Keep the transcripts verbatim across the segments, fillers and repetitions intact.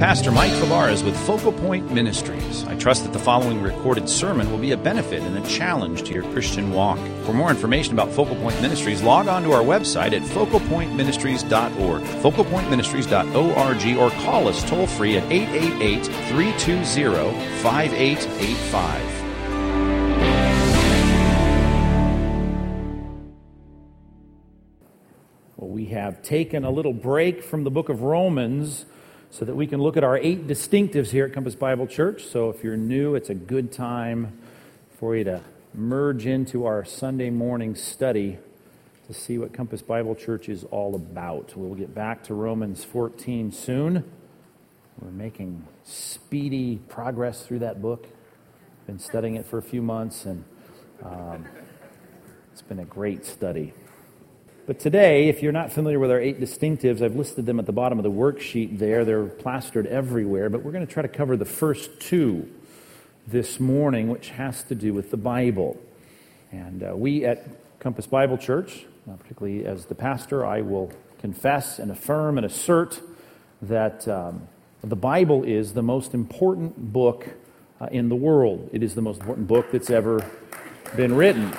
Pastor Mike Fabarez with Focal Point Ministries. I trust that the following recorded sermon will be a benefit and a challenge to your Christian walk. For more information about Focal Point Ministries, log on to our website at focal point ministries dot org, focal point ministries dot org, or call us toll-free at eight eight eight, three two zero, five eight eight five. Well, we have taken a little break from the book of Romans so that we can look at our eight distinctives here at Compass Bible Church. So if you're new, it's a good time for you to merge into our Sunday morning study to see what Compass Bible Church is all about. We'll get back to Romans fourteen soon. We're making speedy progress through that book. Been studying it for a few months, and um, it's been a great study. But today, if you're not familiar with our eight distinctives, I've listed them at the bottom of the worksheet there. They're plastered everywhere, but we're going to try to cover the first two this morning, which has to do with the Bible. And uh, we at Compass Bible Church, uh, particularly as the pastor, I will confess and affirm and assert that um, the Bible is the most important book uh, in the world. It is the most important book that's ever been written.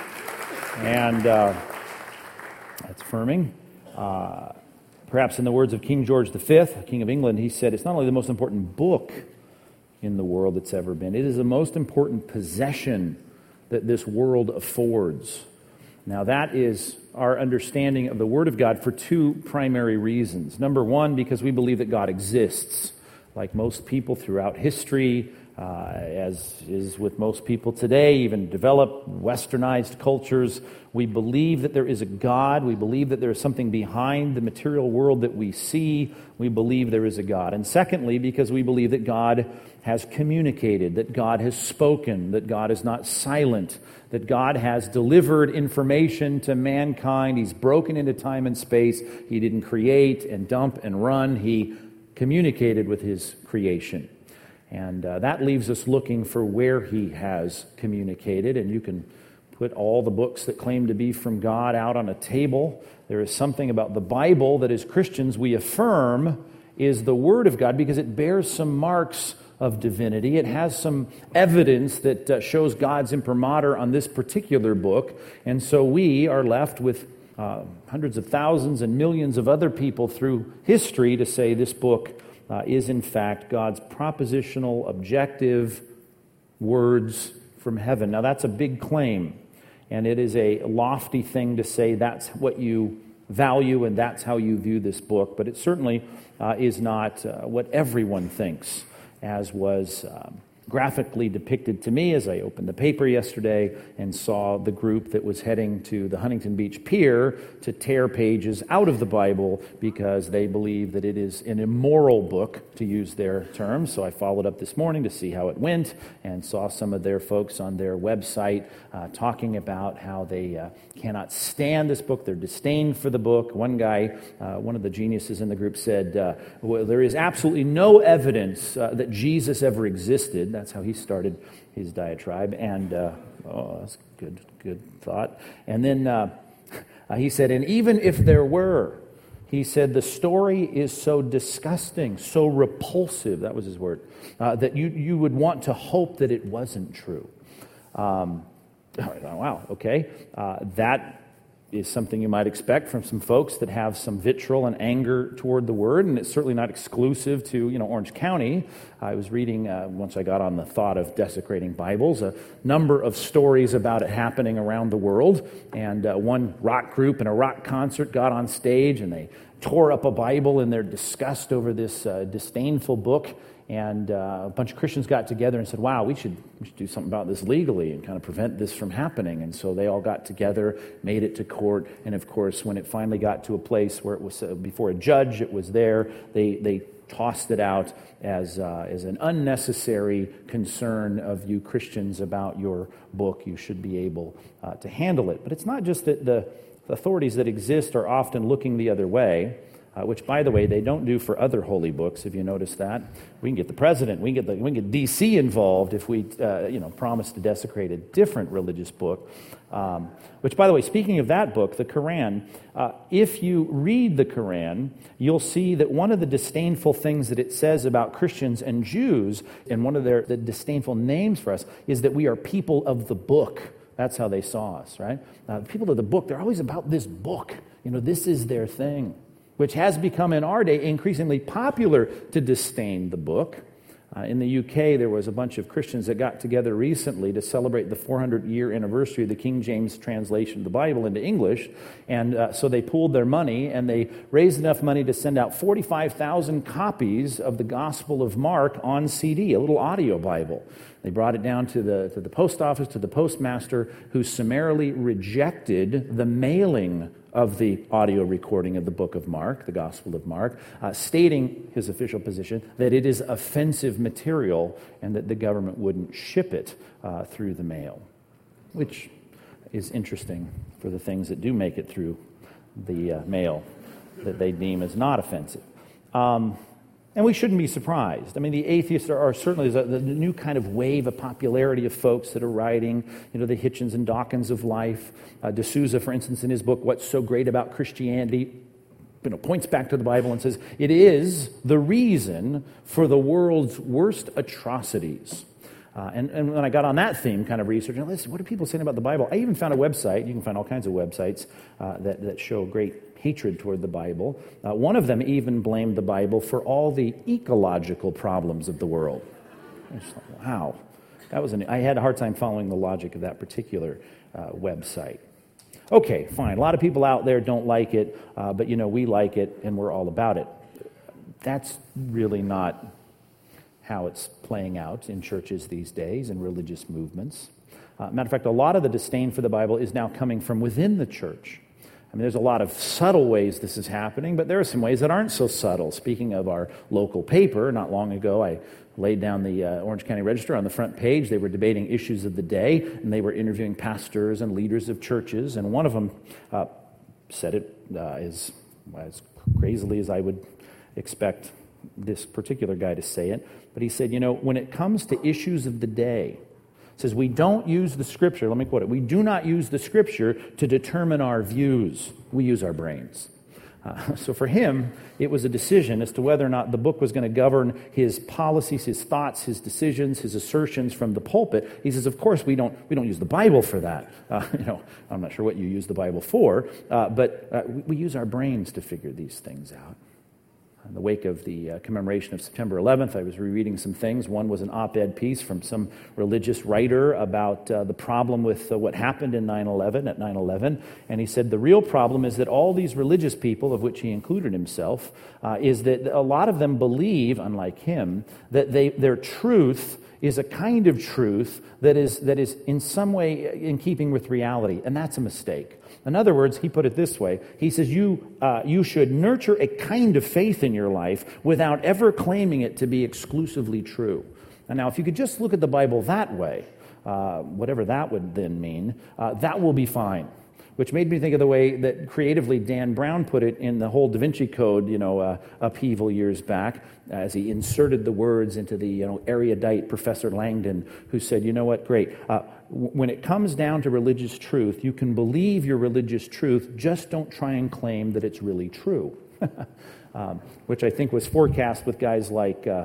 And Uh, That's affirming. Uh, perhaps in the words of King George the Fifth, King of England, he said, it's not only the most important book in the world that's ever been, it is the most important possession that this world affords. Now that is our understanding of the Word of God for two primary reasons. Number one, because we believe that God exists. Like most people throughout history, Uh, as is with most people today, even developed, westernized cultures, we believe that there is a God. We believe that there is something behind the material world that we see. We believe there is a God. And secondly, because we believe that God has communicated, that God has spoken, that God is not silent, that God has delivered information to mankind. He's broken into time and space. He didn't create and dump and run. He communicated with His creation. And uh, that leaves us looking for where He has communicated. And you can put all the books that claim to be from God out on a table. There is something about the Bible that as Christians we affirm is the Word of God because it bears some marks of divinity. It has some evidence that uh, shows God's imprimatur on this particular book. And so we are left with uh, hundreds of thousands and millions of other people through history to say this book Uh, is in fact God's propositional, objective words from heaven. Now that's a big claim, and it is a lofty thing to say that's what you value and that's how you view this book, but it certainly uh, is not uh, what everyone thinks, as was um, graphically depicted to me as I opened the paper yesterday and saw the group that was heading to the Huntington Beach Pier to tear pages out of the Bible because they believe that it is an immoral book, to use their terms. So I followed up this morning to see how it went and saw some of their folks on their website uh, talking about how they uh, cannot stand this book, their disdain for the book. One guy, uh, one of the geniuses in the group said, uh, well, there is absolutely no evidence uh, that Jesus ever existed. That's how he started his diatribe, and uh, oh, that's good, good thought. And then uh, he said, and even if there were, he said, the story is so disgusting, so repulsive, that was his word, uh, that you, you would want to hope that it wasn't true. Um, wow, okay. Uh, that is something you might expect from some folks that have some vitriol and anger toward the Word, and it's certainly not exclusive to, you know, Orange County. I was reading, uh, once I got on the thought of desecrating Bibles, a number of stories about it happening around the world, and uh, one rock group in a rock concert got on stage, and they tore up a Bible in their disgust over this uh, disdainful book. And uh, a bunch of Christians got together and said, wow, we should, we should do something about this legally and kind of prevent this from happening. And so they all got together, made it to court. And of course, when it finally got to a place where it was uh, before a judge, it was there, they they tossed it out as uh, as an unnecessary concern of you Christians about your book. You should be able uh, to handle it. But it's not just that the authorities that exist are often looking the other way. uh, which, by the way, they don't do for other holy books, if you notice that. We can get the president, we can get, the, we can get D C involved if we uh, you know, promise to desecrate a different religious book. Um, which, by the way, speaking of that book, the Quran, uh, if you read the Quran, you'll see that one of the disdainful things that it says about Christians and Jews, and one of their the disdainful names for us, is that we are people of the book. That's how they saw us, right? Uh, the people of the book, they're always about this book. You know, this is their thing, which has become in our day increasingly popular to disdain the book. Uh, in the U K, there was a bunch of Christians that got together recently to celebrate the four hundred year anniversary of the King James translation of the Bible into English. And uh, so they pooled their money, and they raised enough money to send out forty-five thousand copies of the Gospel of Mark on C D, a little audio Bible. They brought it down to the, to the post office, to the postmaster, who summarily rejected the mailing of the audio recording of the book of Mark, the Gospel of Mark, uh, stating his official position that it is offensive material and that the government wouldn't ship it uh, through the mail, which is interesting for the things that do make it through the uh, mail that they deem as not offensive. Um, And we shouldn't be surprised. I mean, the atheists are, are certainly the, the new kind of wave of popularity of folks that are writing, you know, the Hitchens and Dawkins of life. Uh, D'Souza, for instance, in his book, What's So Great About Christianity, you know, points back to the Bible and says, it is the reason for the world's worst atrocities. Uh, and, and when I got on that theme, kind of researching, listen, what are people saying about the Bible? I even found a website. You can find all kinds of websites uh, that, that show great hatred toward the Bible. Uh, one of them even blamed the Bible for all the ecological problems of the world. I just thought, wow. That was an, I had a hard time following the logic of that particular uh, website. Okay, fine. A lot of people out there don't like it, uh, but, you know, we like it, and we're all about it. That's really not how it's playing out in churches these days and religious movements. Uh, matter of fact, a lot of the disdain for the Bible is now coming from within the church. I mean, there's a lot of subtle ways this is happening, but there are some ways that aren't so subtle. Speaking of our local paper, not long ago, I laid down the uh, Orange County Register on the front page. They were debating issues of the day, and they were interviewing pastors and leaders of churches, and one of them uh, said it uh, as, as crazily as I would expect this particular guy to say it, but he said, you know, when it comes to issues of the day, says we don't use the Scripture, let me quote it, we do not use the Scripture to determine our views. We use our brains. Uh, so for him, it was a decision as to whether or not the book was going to govern his policies, his thoughts, his decisions, his assertions from the pulpit. He says, of course, we don't we don't use the Bible for that. Uh, you know, I'm not sure what you use the Bible for, uh, but uh, we, we use our brains to figure these things out. In the wake of the uh, commemoration of September eleventh, I was rereading some things. One was an op-ed piece from some religious writer about uh, the problem with uh, what happened in nine eleven, at nine eleven. And he said the real problem is that all these religious people, of which he included himself, uh, is that a lot of them believe, unlike him, that they their truth is a kind of truth that is that is in some way in keeping with reality. And that's a mistake. In other words, he put it this way. He says you uh, you should nurture a kind of faith in your life without ever claiming it to be exclusively true. And now, if you could just look at the Bible that way, uh, whatever that would then mean, uh, that will be fine. Which made me think of the way that creatively Dan Brown put it in the whole Da Vinci Code, you know, uh, upheaval years back, as he inserted the words into the, you know, erudite Professor Langdon, who said, you know what, great. Uh, w- when it comes down to religious truth, you can believe your religious truth, just don't try and claim that it's really true. um, which I think was forecast with guys like uh,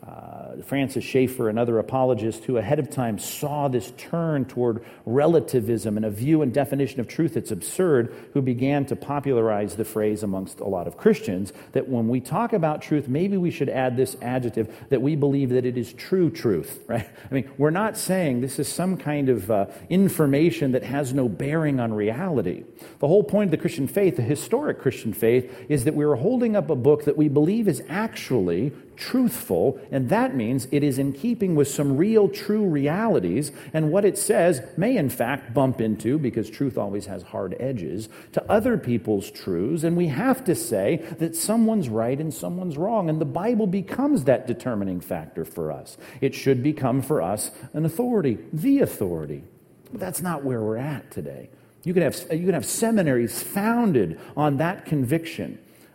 uh, Francis Schaeffer and other apologists who ahead of time saw this turn toward relativism and a view and definition of truth that's absurd, who began to popularize the phrase amongst a lot of Christians that when we talk about truth, maybe we should add this adjective that we believe that it is true truth, right? I mean, we're not saying this is some kind of uh, information that has no bearing on reality. The whole point of the Christian faith, the historic Christian faith, is that we're holding up a book that we believe is actually truthful, and that means it is in keeping with some real, true realities, and what it says may in fact bump into, because truth always has hard edges, to other people's truths, and we have to say that someone's right and someone's wrong, and the Bible becomes that determining factor for us. It should become for us an authority, the authority. But that's not where we're at today. You can have you can have seminaries founded on that conviction.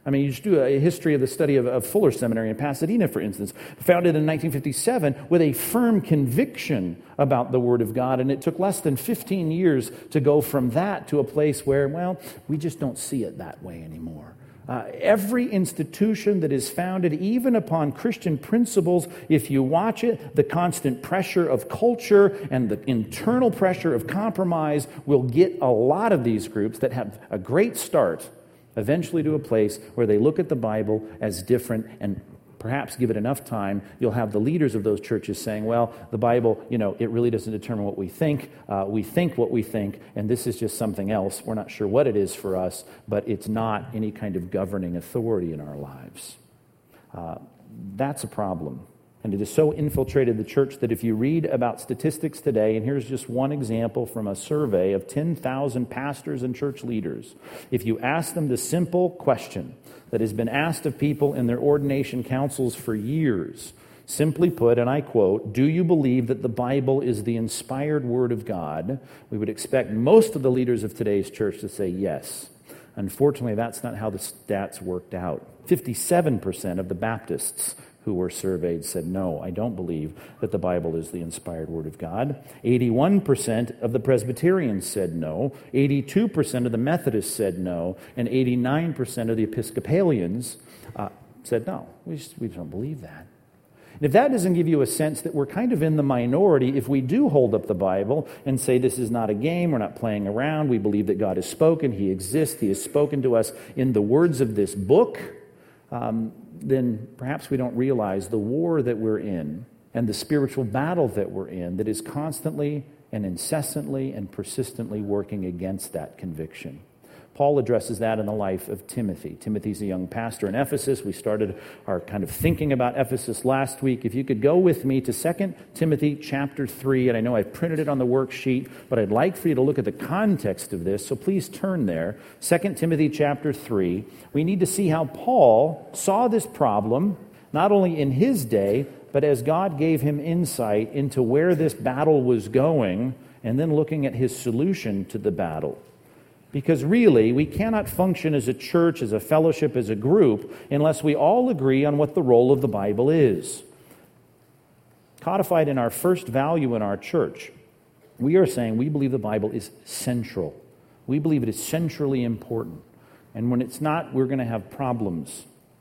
I mean, you just do a history of the study of, of Fuller Seminary in Pasadena, for instance, founded in nineteen fifty-seven with a firm conviction about the Word of God, and it took less than fifteen years to go from that to a place where, well, we just don't see it that way anymore. Uh, every institution that is founded even upon Christian principles, if you watch it, the constant pressure of culture and the internal pressure of compromise will get a lot of these groups that have a great start eventually to a place where they look at the Bible as different, and perhaps give it enough time, you'll have the leaders of those churches saying, well, the Bible, you know, it really doesn't determine what we think. Uh, we think what we think, and this is just something else. We're not sure what it is for us, but it's not any kind of governing authority in our lives. Uh, that's a problem. And it has so infiltrated the church that if you read about statistics today, and here's just one example from a survey of ten thousand pastors and church leaders, if you ask them the simple question that has been asked of people in their ordination councils for years, simply put, and I quote, "Do you believe that the Bible is the inspired Word of God?" we would expect most of the leaders of today's church to say yes. Unfortunately, that's not how the stats worked out. fifty-seven percent of the Baptists who were surveyed said, no, I don't believe that the Bible is the inspired Word of God. eighty-one percent of the Presbyterians said no. eighty-two percent of the Methodists said no. And eighty-nine percent of the Episcopalians uh, said no. We just, we don't believe that. And if that doesn't give you a sense that we're kind of in the minority, if we do hold up the Bible and say this is not a game, we're not playing around, we believe that God has spoken, He exists, He has spoken to us in the words of this book, um, then perhaps we don't realize the war that we're in and the spiritual battle that we're in that is constantly and incessantly and persistently working against that conviction. Paul addresses that in the life of Timothy. Timothy's a young pastor in Ephesus. We started our kind of thinking about Ephesus last week. If you could go with me to Second Timothy chapter three, and I know I've printed it on the worksheet, but I'd like for you to look at the context of this, so please turn there. Second Timothy chapter three. We need to see how Paul saw this problem, not only in his day, but as God gave him insight into where this battle was going, and then looking at his solution to the battle. Because really, we cannot function as a church, as a fellowship, as a group, unless we all agree on what the role of the Bible is. Codified in our first value in our church, we are saying we believe the Bible is central. We believe it is centrally important. And when it's not, we're going to have problems.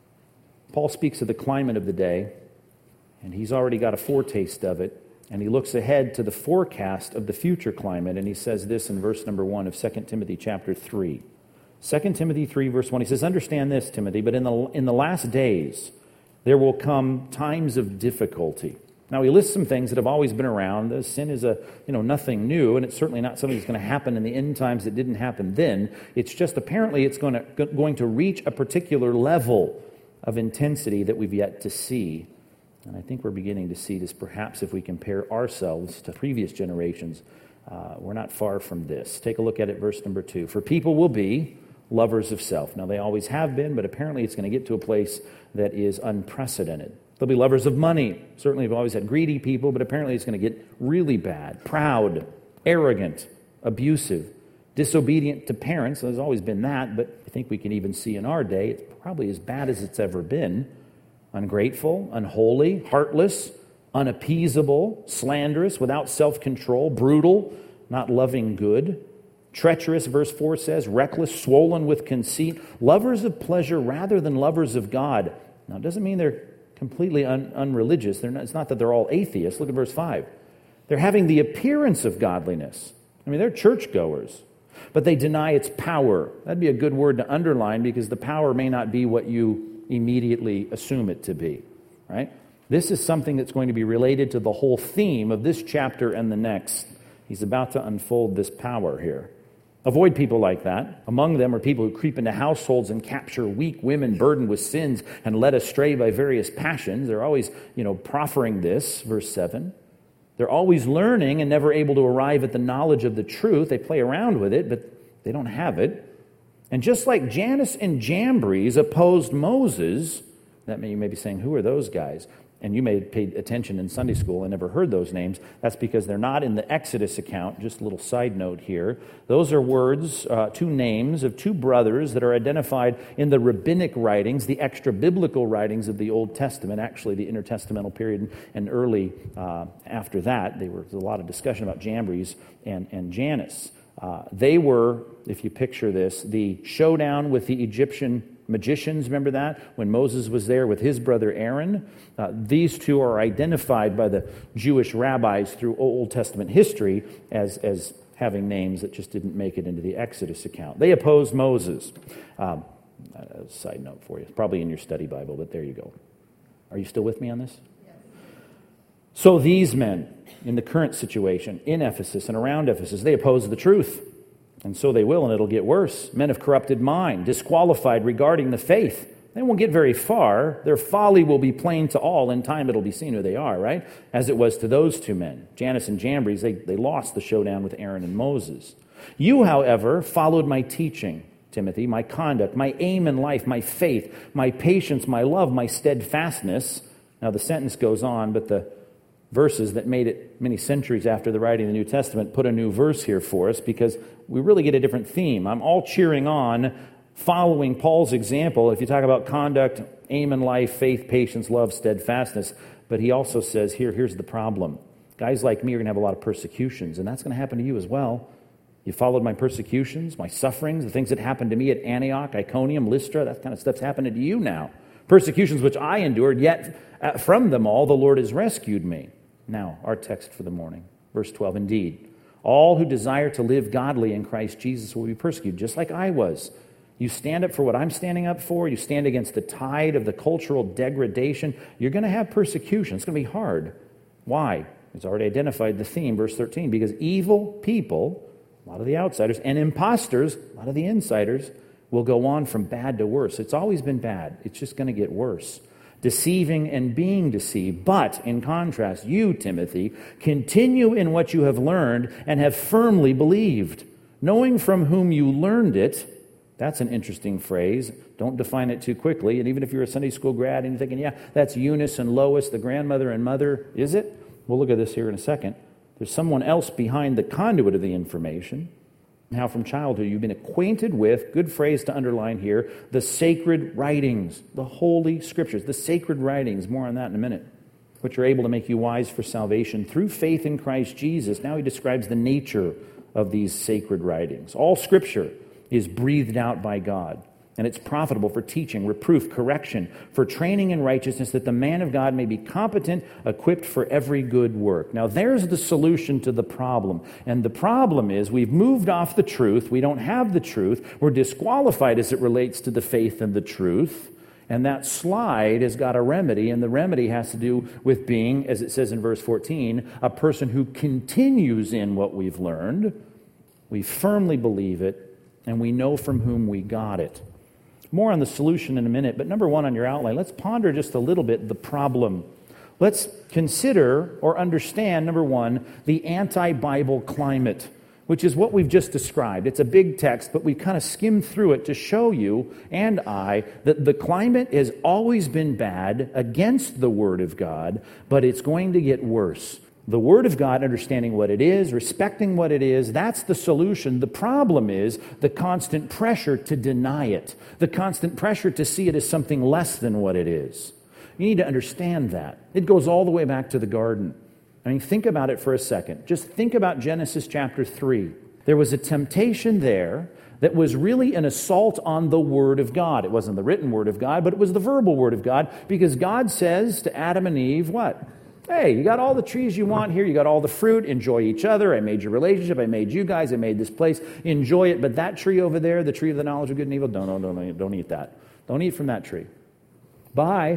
Paul speaks of the climate of the day, and he's already got a foretaste of it. And he looks ahead to the forecast of the future climate, and he says this in verse number one of Second Timothy chapter three. Second Timothy three, verse one, he says, "Understand this, Timothy, but in the in the last days there will come times of difficulty." Now, he lists some things that have always been around. The sin is a you know nothing new, and it's certainly not something that's going to happen in the end times that didn't happen then. It's just apparently it's going to going to reach a particular level of intensity that we've yet to see. And I think we're beginning to see this perhaps if we compare ourselves to previous generations. Uh, we're not far from this. Take a look at it, verse number two. "For people will be lovers of self." Now, they always have been, but apparently it's going to get to a place that is unprecedented. They'll be lovers of money. Certainly we've always had greedy people, but apparently it's going to get really bad. Proud, arrogant, abusive, disobedient to parents. There's always been that, but I think we can even see in our day it's probably as bad as it's ever been. Ungrateful, unholy, heartless, unappeasable, slanderous, without self-control, brutal, not loving good, treacherous, verse four says, reckless, swollen with conceit, lovers of pleasure rather than lovers of God. Now, it doesn't mean they're completely un- unreligious. They're not, it's not that they're all atheists. Look at verse five. They're having the appearance of godliness. I mean, they're churchgoers, but they deny its power. That'd be a good word to underline because the power may not be what you immediately assume it to be, right? This is something that's going to be related to the whole theme of this chapter and the next. He's about to unfold this power here. Avoid people like that. Among them are people who creep into households and capture weak women burdened with sins and led astray by various passions. They're always, you know, proffering this, verse seven. They're always learning and never able to arrive at the knowledge of the truth. They play around with it, but they don't have it. And just like Jannes and Jambres opposed Moses, that may, you may be saying, who are those guys? and you may have paid attention in Sunday school and never heard those names. That's because they're not in the Exodus account. Just a little side note here. Those are words, uh, two names of two brothers that are identified in the rabbinic writings, the extra-biblical writings of the Old Testament, actually the intertestamental period and early uh, after that. There was a lot of discussion about Jambres and, and Jannes. Uh, they were, if you picture this, the showdown with the Egyptian magicians, remember that? When Moses was there with his brother Aaron. Uh, these two are identified by the Jewish rabbis through Old Testament history as, as having names that just didn't make it into the Exodus account. They opposed Moses. Um, a side note for you. It's probably in your study Bible, but there you go. Are you still with me on this? Yes. So these men, in the current situation, in Ephesus and around Ephesus, they oppose the truth. And so they will, and it'll get worse. Men of corrupted mind, disqualified regarding the faith. They won't get very far. Their folly will be plain to all. In time, it'll be seen who they are, right? As it was to those two men. Jannes and Jambres, they, they lost the showdown with Aaron and Moses. You, however, followed my teaching, Timothy, my conduct, my aim in life, my faith, my patience, my love, my steadfastness. Now, the sentence goes on, but the verses that made it many centuries after the writing of the New Testament put a new verse here for us because we really get a different theme. I'm all cheering on, following Paul's example. If you talk about conduct, aim in life, faith, patience, love, steadfastness, but he also says, here, here's the problem. Guys like me are going to have a lot of persecutions, and that's going to happen to you as well. You followed my persecutions, my sufferings, the things that happened to me at Antioch, Iconium, Lystra, that kind of stuff's happening to you now. Persecutions which I endured, yet from them all the Lord has rescued me. Now, our text for the morning, verse twelve, indeed, all who desire to live godly in Christ Jesus will be persecuted, just like I was. You stand up for what I'm standing up for. You stand against the tide of the cultural degradation. You're going to have persecution. It's going to be hard. Why? It's already identified the theme, verse thirteen, because evil people, a lot of the outsiders, and imposters, a lot of the insiders, will go on from bad to worse. It's always been bad. It's just going to get worse. Deceiving and being deceived. But, in contrast, you, Timothy, continue in what you have learned and have firmly believed, knowing from whom you learned it. That's an interesting phrase. Don't define it too quickly. And even if you're a Sunday school grad and you're thinking, yeah, that's Eunice and Lois, the grandmother and mother, is it? We'll look at this here in a second. There's someone else behind the conduit of the information. How from childhood you've been acquainted with, good phrase to underline here, the sacred writings, the holy scriptures, the sacred writings, more on that in a minute, which are able to make you wise for salvation through faith in Christ Jesus. Now he describes the nature of these sacred writings. All scripture is breathed out by God, and it's profitable for teaching, reproof, correction, for training in righteousness, that the man of God may be competent, equipped for every good work. Now, there's the solution to the problem. And the problem is we've moved off the truth. We don't have the truth. We're disqualified as it relates to the faith and the truth. And that slide has got a remedy, and the remedy has to do with being, as it says in verse fourteen, a person who continues in what we've learned. We firmly believe it, and we know from whom we got it. More on the solution in a minute, but number one on your outline, let's ponder just a little bit the problem. Let's consider or understand, number one, the anti-Bible climate, which is what we've just described. It's a big text, but we've kind of skimmed through it to show you and I that the climate has always been bad against the Word of God, but it's going to get worse. The Word of God, understanding what it is, respecting what it is, that's the solution. The problem is the constant pressure to deny it, the constant pressure to see it as something less than what it is. You need to understand that. It goes all the way back to the garden. I mean, think about it for a second. Just think about Genesis chapter three. There was a temptation there that was really an assault on the Word of God. It wasn't the written Word of God, but it was the verbal Word of God, because God says to Adam and Eve, what? Hey, you got all the trees you want here. You got all the fruit. Enjoy each other. I made your relationship. I made you guys. I made this place. Enjoy it. But that tree over there, the tree of the knowledge of good and evil, don't, don't, don't, don't eat that. Don't eat from that tree. Bye.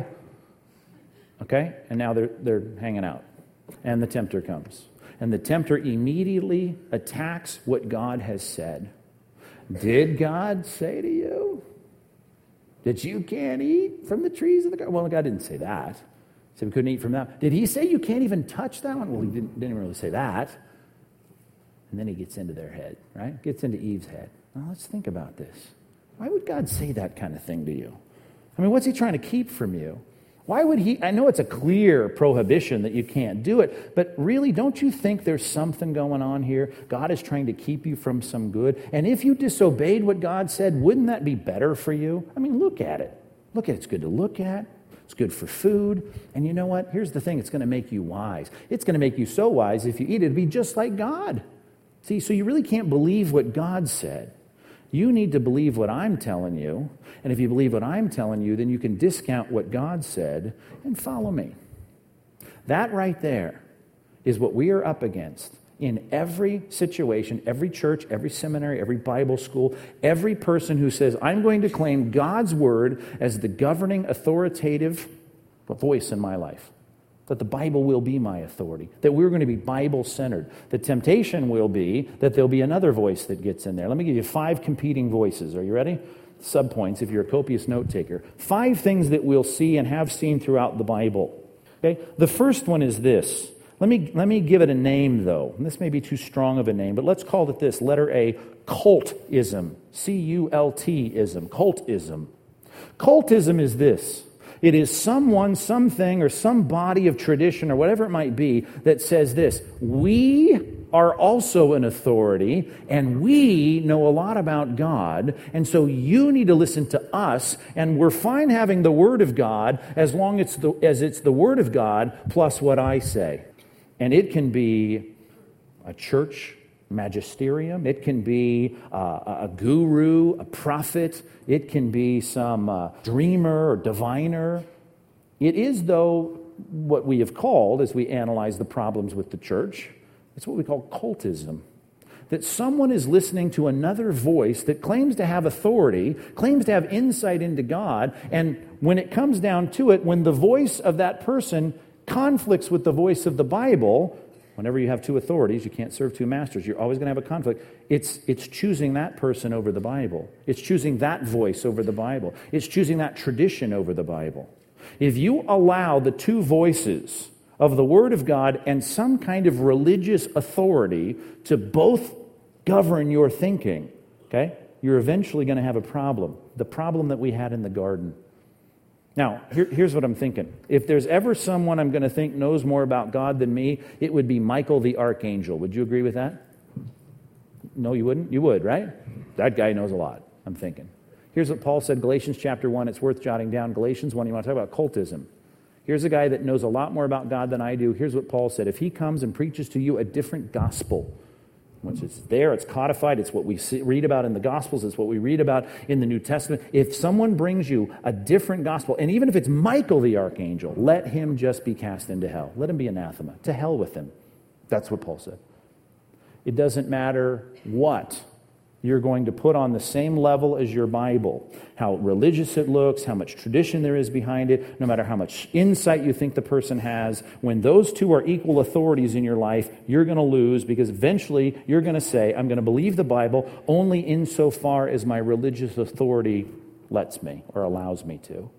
Okay? And now they're, they're hanging out. And the tempter comes. And the tempter immediately attacks what God has said. Did God say to you that you can't eat from the trees of the garden? Well, God didn't say that. He said we couldn't eat from that. Did he say you can't even touch that one? Well, he didn't, didn't really say that. And then he gets into their head, right? Gets into Eve's head. Now, let's think about this. Why would God say that kind of thing to you? I mean, what's he trying to keep from you? Why would he? I know it's a clear prohibition that you can't do it, but really, don't you think there's something going on here? God is trying to keep you from some good. And if you disobeyed what God said, wouldn't that be better for you? I mean, look at it. Look at it. It's good to look at. It's good for food. And you know what? Here's the thing. It's going to make you wise. It's going to make you so wise if you eat it, it'll be just like God. See, so you really can't believe what God said. You need to believe what I'm telling you. And if you believe what I'm telling you, then you can discount what God said and follow me. That right there is what we are up against in every situation, every church, every seminary, every Bible school, every person who says, I'm going to claim God's word as the governing, authoritative voice in my life. That the Bible will be my authority, that we're going to be Bible-centered. The temptation will be that there'll be another voice that gets in there. Let me give you five competing voices. Are you ready? Subpoints, if you're a copious note taker. Five things that we'll see and have seen throughout the Bible. Okay? The first one is this. Let me, let me give it a name, though. And this may be too strong of a name, but let's call it this. Letter A, cultism. C U L T-ism. Cultism. Cultism is this. It is someone, something, or some body of tradition, or whatever it might be, that says this: we are also an authority, and we know a lot about God, and so you need to listen to us, and we're fine having the Word of God as long as it's the, as it's the Word of God plus what I say. And it can be a church magisterium. It can be uh, a guru, a prophet. It can be some uh, dreamer or diviner. It is, though, what we have called, as we analyze the problems with the church, it's what we call cultism. That someone is listening to another voice that claims to have authority, claims to have insight into God, and when it comes down to it, when the voice of that person conflicts with the voice of the Bible, whenever you have two authorities, you can't serve two masters. You're always going to have a conflict. It's, it's choosing that person over the Bible. It's choosing that voice over the Bible. It's choosing that tradition over the Bible. If you allow the two voices of the Word of God and some kind of religious authority to both govern your thinking, okay, you're eventually going to have a problem. The problem that we had in the garden. Now, here, here's what I'm thinking. If there's ever someone I'm going to think knows more about God than me, it would be Michael the Archangel. Would you agree with that? No, you wouldn't? You would, right? That guy knows a lot, I'm thinking. Here's what Paul said, Galatians chapter one. It's worth jotting down. Galatians one, you want to talk about cultism. Here's a guy that knows a lot more about God than I do. Here's what Paul said. If he comes and preaches to you a different gospel, which is there, it's codified, it's what we see, read about in the Gospels, it's what we read about in the New Testament. If someone brings you a different gospel, and even if it's Michael the Archangel, let him just be cast into hell. Let him be anathema. To hell with him. That's what Paul said. It doesn't matter what you're going to put on the same level as your Bible, how religious it looks, how much tradition there is behind it, no matter how much insight you think the person has. When those two are equal authorities in your life, you're going to lose, because eventually you're going to say, I'm going to believe the Bible only insofar as my religious authority lets me or allows me to.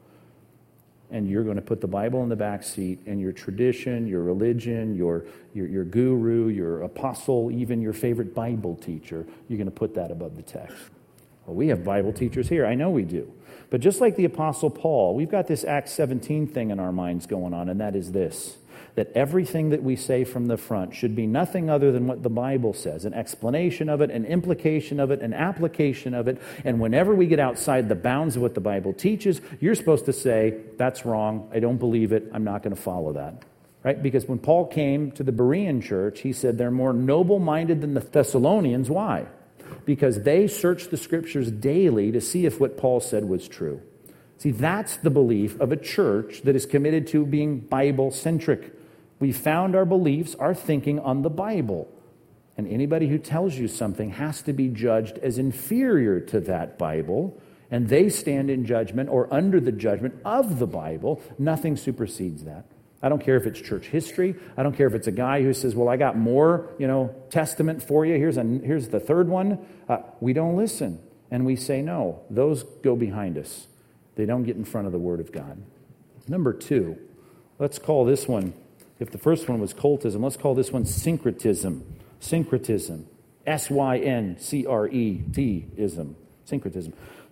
And you're going to put the Bible in the back seat, and your tradition, your religion, your, your your guru, your apostle, even your favorite Bible teacher, you're going to put that above the text. Well, we have Bible teachers here. I know we do. But just like the Apostle Paul, we've got this Acts seventeen thing in our minds going on, and that is this: that everything that we say from the front should be nothing other than what the Bible says, an explanation of it, an implication of it, an application of it. And whenever we get outside the bounds of what the Bible teaches, you're supposed to say, that's wrong, I don't believe it, I'm not going to follow that. Right? Because when Paul came to the Berean church, he said they're more noble-minded than the Thessalonians. Why? Because they searched the Scriptures daily to see if what Paul said was true. See, that's the belief of a church that is committed to being Bible-centric. We found our beliefs, our thinking on the Bible. And anybody who tells you something has to be judged as inferior to that Bible, and they stand in judgment or under the judgment of the Bible. Nothing supersedes that. I don't care if it's church history. I don't care if it's a guy who says, well, I got more, you know, testament for you. Here's, a, here's the third one. Uh, we don't listen, and we say no. Those go behind us. They don't get in front of the Word of God. Number two, let's call this one, if the first one was cultism, let's call this one syncretism. Syncretism. S Y N C R E T-ism. Syncretism.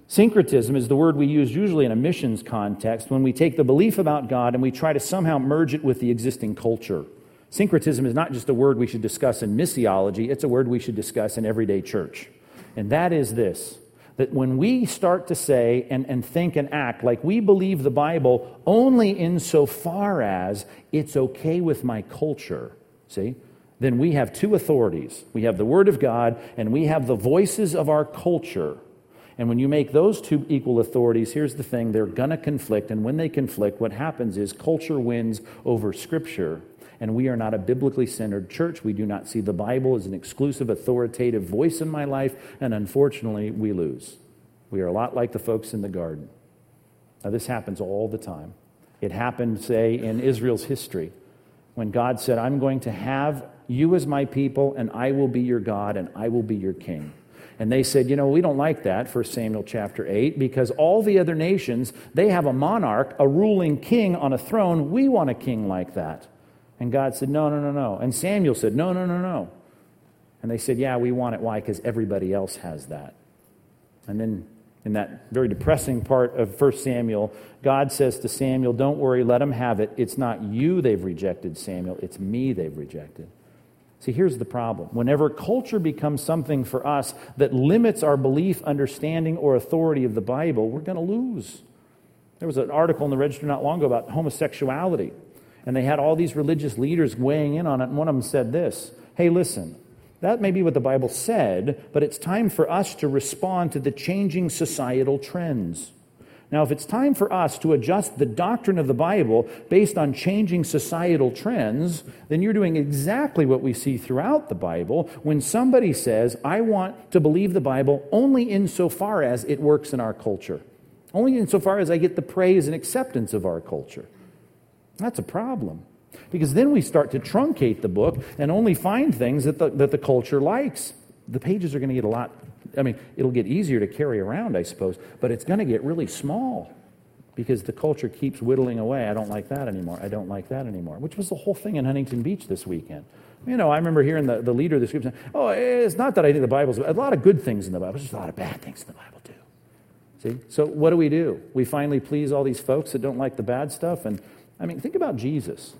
Syncretism is the word we use usually in a missions context when we take the belief about God and we try to somehow merge it with the existing culture. Syncretism is not just a word we should discuss in missiology, it's a word we should discuss in everyday church. And that is this, that when we start to say and, and think and act like we believe the Bible only insofar as it's okay with my culture, see, then we have two authorities. We have the Word of God and we have the voices of our culture. And when you make those two equal authorities, here's the thing, they're going to conflict. And when they conflict, what happens is culture wins over Scripture. And we are not a biblically centered church. We do not see the Bible as an exclusive, authoritative voice in my life. And unfortunately, we lose. We are a lot like the folks in the garden. Now, this happens all the time. It happened, say, in Israel's history, when God said, I'm going to have you as my people, and I will be your God, and I will be your king. And they said, you know, we don't like that, First Samuel chapter eight, because all the other nations, they have a monarch, a ruling king on a throne. We want a king like that. And God said, no, no, no, no. And Samuel said, no, no, no, no. And they said, yeah, we want it. Why? Because everybody else has that. And then in that very depressing part of First Samuel, God says to Samuel, don't worry, let them have it. It's not you they've rejected, Samuel. It's me they've rejected. See, here's the problem. Whenever culture becomes something for us that limits our belief, understanding, or authority of the Bible, we're going to lose. There was an article in the Register not long ago about homosexuality, and they had all these religious leaders weighing in on it, and one of them said this, hey, listen, that may be what the Bible said, but it's time for us to respond to the changing societal trends. Now, if it's time for us to adjust the doctrine of the Bible based on changing societal trends, then you're doing exactly what we see throughout the Bible when somebody says, I want to believe the Bible only insofar as it works in our culture, only insofar as I get the praise and acceptance of our culture. That's a problem, because then we start to truncate the book and only find things that the, that the culture likes. The pages are going to get a lot I mean, it'll get easier to carry around, I suppose, but it's going to get really small because the culture keeps whittling away. I don't like that anymore. I don't like that anymore, which was the whole thing in Huntington Beach this weekend. You know, I remember hearing the, the leader of the group saying, oh, it's not that I think the Bible's a lot of good things in the Bible. There's just a lot of bad things in the Bible, too. See? So what do we do? We finally please all these folks that don't like the bad stuff. And, I mean, think about Jesus.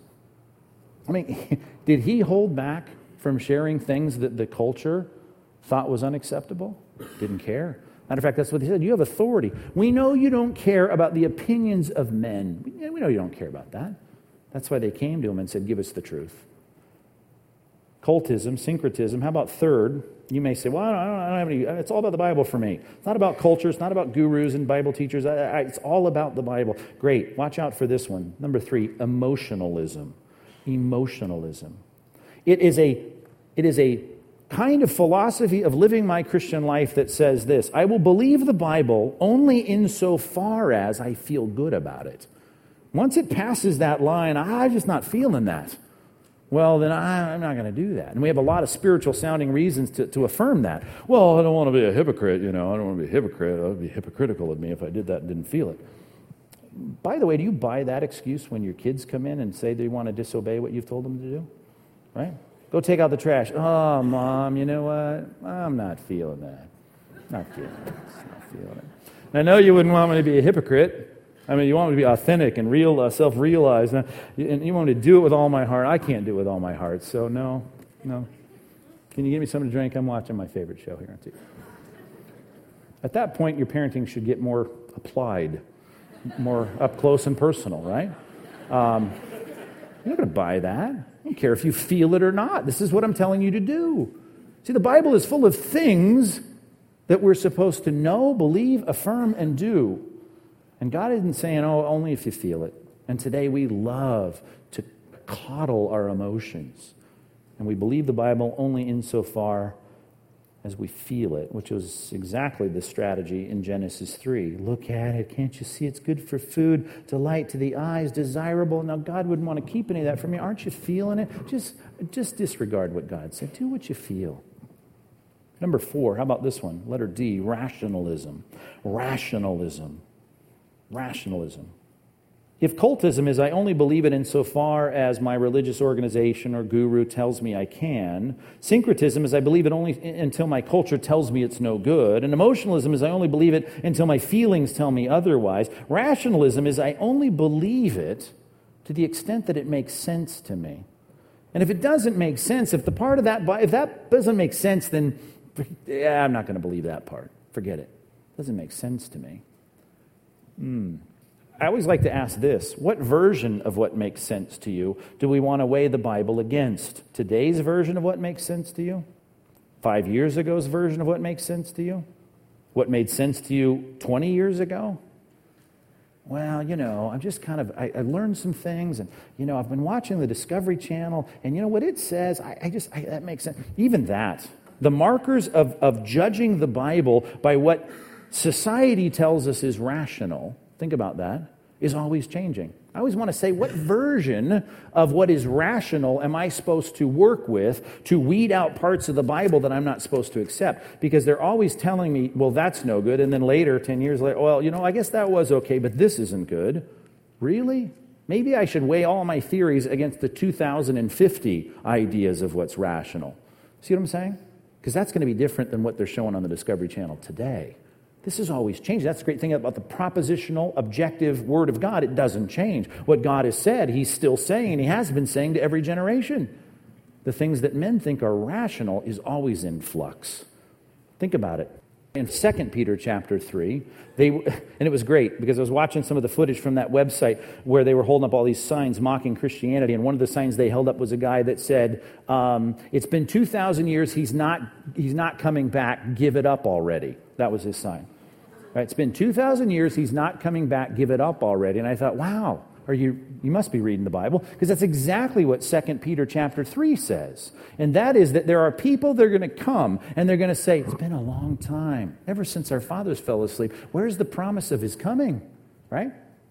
I mean, did he hold back from sharing things that the culture thought was unacceptable? Didn't care. Matter of fact, that's what he said. You have authority. We know you don't care about the opinions of men. We know you don't care about that. That's why they came to him and said, give us the truth. Cultism, syncretism. How about third? You may say, well, I don't, I don't have any, it's all about the Bible for me. It's not about culture. It's not about gurus and Bible teachers. I, I, it's all about the Bible. Great. Watch out for this one. Number three, emotionalism. Emotionalism. It is a, it is a kind of philosophy of living my Christian life that says this, I will believe the Bible only insofar as I feel good about it. Once it passes that line, I'm just not feeling that. Well, then I'm not going to do that. And we have a lot of spiritual sounding reasons to, to affirm that. Well, I don't want to be a hypocrite, you know, I don't want to be a hypocrite. It would be hypocritical of me if I did that and didn't feel it. By the way, do you buy that excuse when your kids come in and say they want to disobey what you've told them to do? Right? Go take out the trash. Oh, Mom, you know what? I'm not feeling that. Not feeling it. Not feeling it. And I know you wouldn't want me to be a hypocrite. I mean, you want me to be authentic and real, uh, self-realized. And you want me to do it with all my heart. I can't do it with all my heart. So, no, no. Can you give me something to drink? I'm watching my favorite show here on T V. At that point, your parenting should get more applied, more up close and personal, right? Um, you're not going to buy that. I don't care if you feel it or not. This is what I'm telling you to do. See, the Bible is full of things that we're supposed to know, believe, affirm, and do. And God isn't saying, oh, only if you feel it. And today we love to coddle our emotions. And we believe the Bible only insofar as we feel it, which was exactly the strategy in Genesis three. Look at it. Can't you see it's good for food, delight to the eyes, desirable? Now, God wouldn't want to keep any of that from you. Aren't you feeling it? Just, just disregard what God said. Do what you feel. Number four, how about this one? Letter D, rationalism. Rationalism. Rationalism. If cultism is I only believe it insofar as my religious organization or guru tells me I can, syncretism is I believe it only until my culture tells me it's no good, and emotionalism is I only believe it until my feelings tell me otherwise, rationalism is I only believe it to the extent that it makes sense to me. And if it doesn't make sense, if the part of that, if that doesn't make sense, then yeah, I'm not going to believe that part. Forget it. It doesn't make sense to me. Hmm. I always like to ask this: what version of what makes sense to you do we want to weigh the Bible against? Today's version of what makes sense to you? Five years ago's version of what makes sense to you? What made sense to you twenty years ago? Well, you know, I'm just kind of, I, I learned some things, and, you know, I've been watching the Discovery Channel, and, you know, what it says, I, I just, I, that makes sense. Even that. The markers of, of judging the Bible by what society tells us is rational, think about that, is always changing. I always want to say, what version of what is rational am I supposed to work with to weed out parts of the Bible that I'm not supposed to accept? Because they're always telling me, well, that's no good. And then later, ten years later, well, you know, I guess that was okay, but this isn't good. Really? Maybe I should weigh all my theories against the two thousand fifty ideas of what's rational. See what I'm saying? Because that's going to be different than what they're showing on the Discovery Channel today. This is always changing. That's the great thing about the propositional, objective Word of God. It doesn't change. What God has said, He's still saying, and He has been saying to every generation. The things that men think are rational is always in flux. Think about it. In Second Peter chapter three, they and it was great because I was watching some of the footage from that website where they were holding up all these signs mocking Christianity, and one of the signs they held up was a guy that said, um, "It's been two thousand years. He's not. He's not coming back. Give it up already." That was his sign. Right? It's been two thousand years. He's not coming back. Give it up already. And I thought, wow. Or you you must be reading the Bible, because that's exactly what Second Peter chapter three says. And that is that there are people that are going to come and they're going to say, it's been a long time, ever since our fathers fell asleep. Where's the promise of His coming? Right?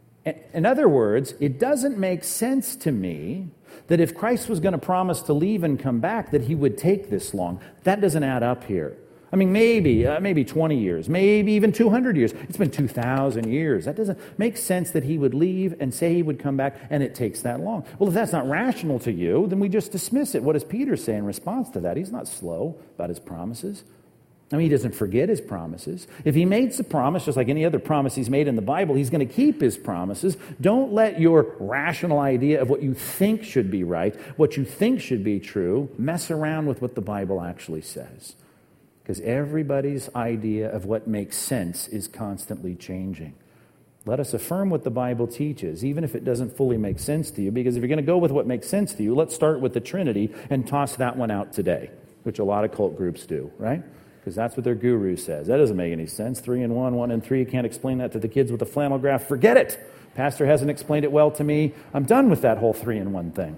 In other words, it doesn't make sense to me that if Christ was going to promise to leave and come back, that He would take this long. That doesn't add up here. I mean, maybe, uh, maybe twenty years, maybe even two hundred years. It's been two thousand years. That doesn't make sense that He would leave and say He would come back, and it takes that long. Well, if that's not rational to you, then we just dismiss it. What does Peter say in response to that? He's not slow about His promises. I mean, He doesn't forget His promises. If He makes a promise, just like any other promise He's made in the Bible, He's going to keep His promises. Don't let your rational idea of what you think should be right, what you think should be true, mess around with what the Bible actually says. Because everybody's idea of what makes sense is constantly changing. Let us affirm what the Bible teaches, even if it doesn't fully make sense to you, because if you're going to go with what makes sense to you, let's start with the Trinity and toss that one out today, which a lot of cult groups do, right? Because that's what their guru says. That doesn't make any sense. Three and one, one and three. You can't explain that to the kids with the flannel graph. Forget it. Pastor hasn't explained it well to me. I'm done with that whole three and one thing.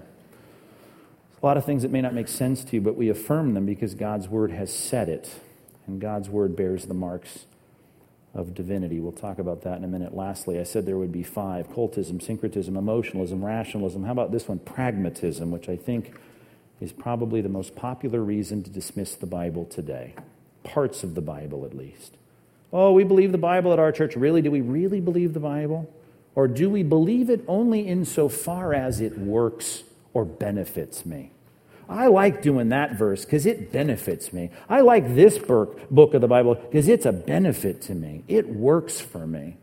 A lot of things that may not make sense to you, but we affirm them because God's Word has said it, and God's Word bears the marks of divinity. We'll talk about that in a minute. Lastly, I said there would be five: cultism, syncretism, emotionalism, rationalism. How about this one? Pragmatism, which I think is probably the most popular reason to dismiss the Bible today. Parts of the Bible, at least. Oh, we believe the Bible at our church. Really? Do we really believe the Bible? Or do we believe it only insofar as it works or benefits me? I like doing that verse because it benefits me. I like this book of the Bible because it's a benefit to me. It works for me.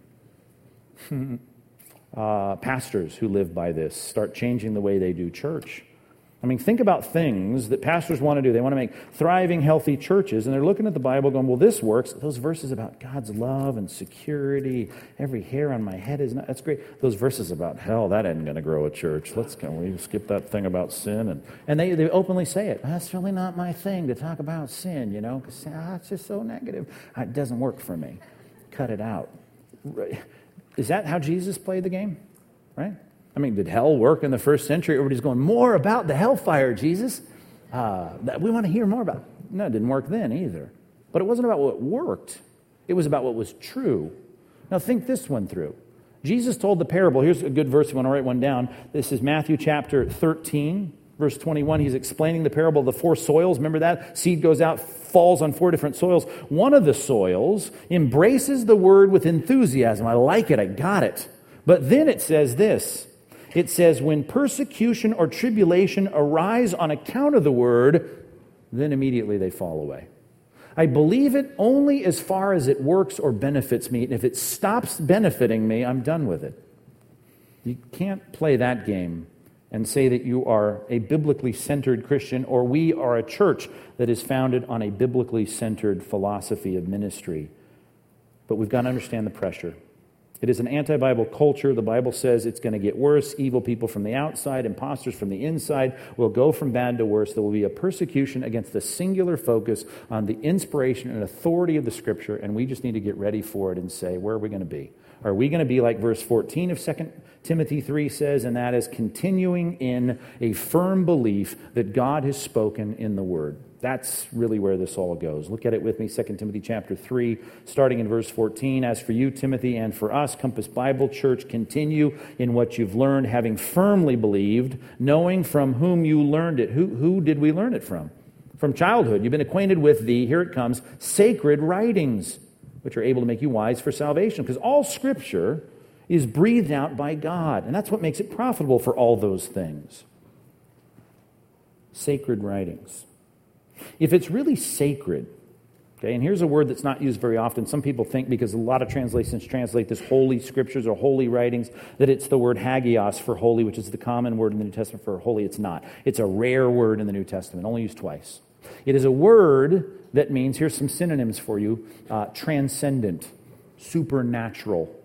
uh, pastors who live by this start changing the way they do church. I mean, think about things that pastors want to do. They want to make thriving, healthy churches, and they're looking at the Bible going, well, this works. Those verses about God's love and security, every hair on my head is not, that's great. Those verses about hell, that ain't going to grow a church. Let's go, we skip that thing about sin. And, and they, they openly say it. That's really not my thing to talk about sin, you know, because ah, it's just so negative. It doesn't work for me. Cut it out. Is that how Jesus played the game? Right? I mean, did hell work in the first century? Everybody's going, more about the hellfire, Jesus. Uh, we want to hear more about it. No, it didn't work then either. But it wasn't about what worked. It was about what was true. Now think this one through. Jesus told the parable. Here's a good verse. You want to write one down. This is Matthew chapter thirteen, verse twenty-one. He's explaining the parable of the four soils. Remember that? Seed goes out, falls on four different soils. One of the soils embraces the word with enthusiasm. I like it. I got it. But then it says this. It says, when persecution or tribulation arise on account of the word, then immediately they fall away. I believe it only as far as it works or benefits me. And if it stops benefiting me, I'm done with it. You can't play that game and say that you are a biblically centered Christian, or we are a church that is founded on a biblically centered philosophy of ministry. But we've got to understand the pressure. It is an anti-Bible culture. The Bible says it's going to get worse. Evil people from the outside, imposters from the inside will go from bad to worse. There will be a persecution against the singular focus on the inspiration and authority of the Scripture, and we just need to get ready for it and say, where are we going to be? Are we going to be like verse fourteen of Second Timothy three says, and that is continuing in a firm belief that God has spoken in the Word? That's really where this all goes. Look at it with me, Second Timothy chapter three, starting in verse fourteen. As for you, Timothy, and for us, Compass Bible Church, continue in what you've learned, having firmly believed, knowing from whom you learned it. Who, who did we learn it from? From childhood. You've been acquainted with the, here it comes, sacred writings, which are able to make you wise for salvation. Because all Scripture is breathed out by God, and that's what makes it profitable for all those things. Sacred writings. If it's really sacred, okay, and here's a word that's not used very often. Some people think, because a lot of translations translate this holy scriptures or holy writings, that it's the word hagios for holy, which is the common word in the New Testament for holy. It's not. It's a rare word in the New Testament, only used twice. It is a word that means, here's some synonyms for you, uh, transcendent, supernatural,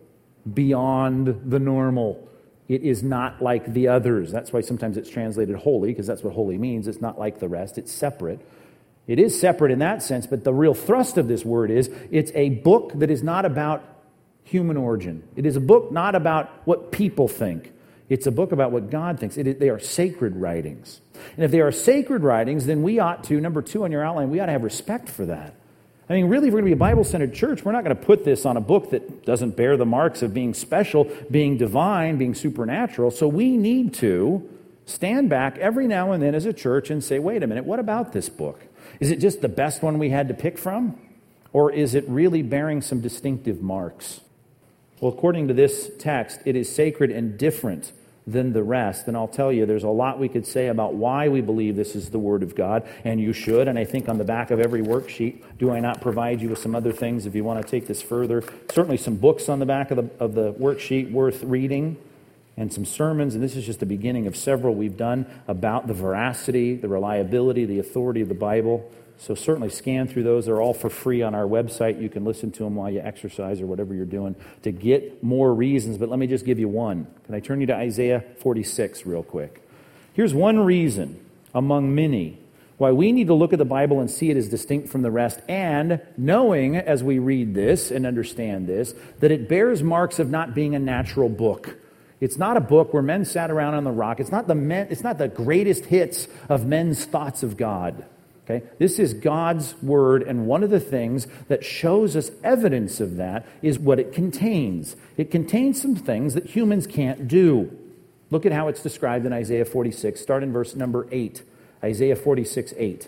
beyond the normal. It is not like the others. That's why sometimes it's translated holy, because that's what holy means. It's not like the rest. It's separate. It is separate in that sense, but the real thrust of this word is it's a book that is not about human origin. It is a book not about what people think. It's a book about what God thinks. It is, they are sacred writings. And if they are sacred writings, then we ought to, number two on your outline, we ought to have respect for that. I mean, really, if we're going to be a Bible-centered church, we're not going to put this on a book that doesn't bear the marks of being special, being divine, being supernatural. So we need to stand back every now and then as a church and say, wait a minute, what about this book? Is it just the best one we had to pick from? Or is it really bearing some distinctive marks? Well, according to this text, it is sacred and different than the rest. And I'll tell you, there's a lot we could say about why we believe this is the Word of God, and you should. And I think on the back of every worksheet, do I not provide you with some other things if you want to take this further? Certainly some books on the back of the, of the worksheet worth reading, and some sermons, and this is just the beginning of several we've done about the veracity, the reliability, the authority of the Bible. So certainly scan through those. They're all for free on our website. You can listen to them while you exercise or whatever you're doing to get more reasons. But let me just give you one. Can I turn you to Isaiah forty-six real quick? Here's one reason among many why we need to look at the Bible and see it as distinct from the rest, and knowing as we read this and understand this, that it bears marks of not being a natural book. It's not a book where men sat around on the rock. It's not the men, it's not the greatest hits of men's thoughts of God. Okay? This is God's Word, and one of the things that shows us evidence of that is what it contains. It contains some things that humans can't do. Look at how it's described in Isaiah forty-six. Start in verse number eight. Isaiah forty-six, eight.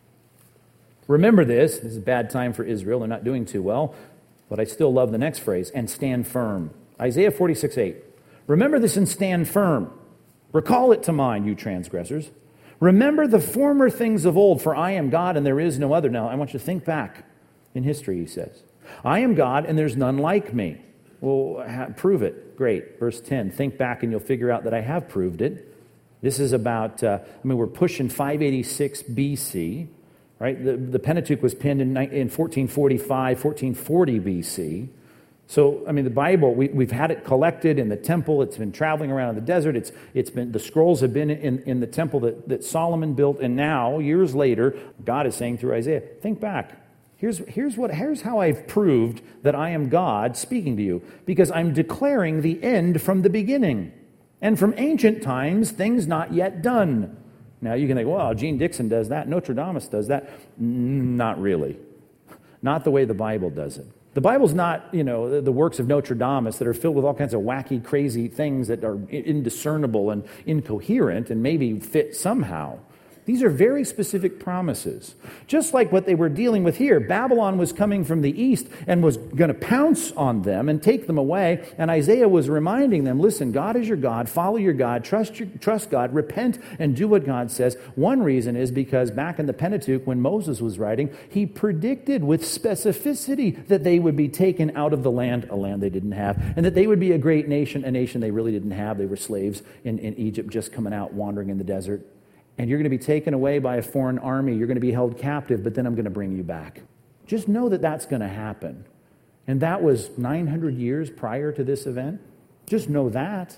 Remember this. This is a bad time for Israel. They're not doing too well. But I still love the next phrase. And stand firm. Isaiah forty-six, eight. Remember this and stand firm. Recall it to mind, you transgressors. Remember the former things of old, for I am God and there is no other. Now, I want you to think back in history, he says. I am God and there's none like me. Well, ha- prove it. Great. Verse ten, think back and you'll figure out that I have proved it. This is about, uh, I mean, we're pushing five eighty-six B C, right? The, the Pentateuch was penned in, in fourteen forty-five, fourteen forty B C. So, I mean, the Bible, we, we've had it collected in the temple. It's been traveling around in the desert. It's it's been the scrolls have been in, in the temple that, that Solomon built. And now, years later, God is saying through Isaiah, think back. Here's, here's, what, here's how I've proved that I am God speaking to you. Because I'm declaring the end from the beginning. And from ancient times, things not yet done. Now, you can think, well, Gene Dixon does that. Notre Dame does that. Not really. Not the way the Bible does it. The Bible's not, you know, the works of Notre Dame that are filled with all kinds of wacky, crazy things that are indiscernible and incoherent and maybe fit somehow. These are very specific promises. Just like what they were dealing with here, Babylon was coming from the east and was going to pounce on them and take them away. And Isaiah was reminding them, listen, God is your God, follow your God, trust your, trust God, repent and do what God says. One reason is because back in the Pentateuch, when Moses was writing, he predicted with specificity that they would be taken out of the land, a land they didn't have, and that they would be a great nation, a nation they really didn't have. They were slaves in, in Egypt, just coming out, wandering in the desert. And you're going to be taken away by a foreign army. You're going to be held captive, but then I'm going to bring you back. Just know that that's going to happen. And that was nine hundred years prior to this event. Just know that.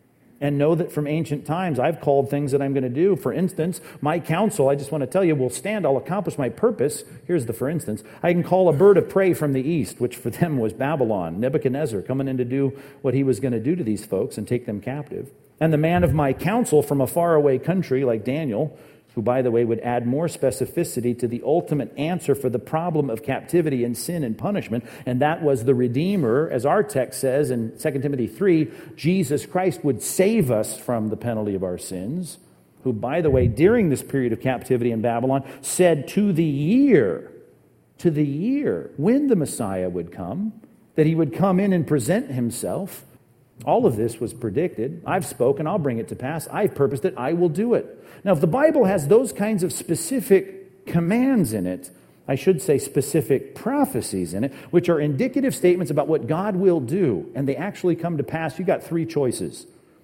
And know that from ancient times, I've called things that I'm going to do. For instance, my counsel, I just want to tell you, will stand, I'll accomplish my purpose. Here's the for instance. I can call a bird of prey from the east, which for them was Babylon, Nebuchadnezzar, coming in to do what he was going to do to these folks and take them captive. And the man of my counsel from a faraway country like Daniel, who, by the way, would add more specificity to the ultimate answer for the problem of captivity and sin and punishment, and that was the Redeemer, as our text says in Second Timothy three, Jesus Christ would save us from the penalty of our sins, who, by the way, during this period of captivity in Babylon, said to the year, to the year when the Messiah would come, that he would come in and present himself. All of this was predicted. I've spoken, I'll bring it to pass. I've purposed it, I will do it. Now, if the Bible has those kinds of specific commands in it, I should say specific prophecies in it, which are indicative statements about what God will do, and they actually come to pass, you've got three choices.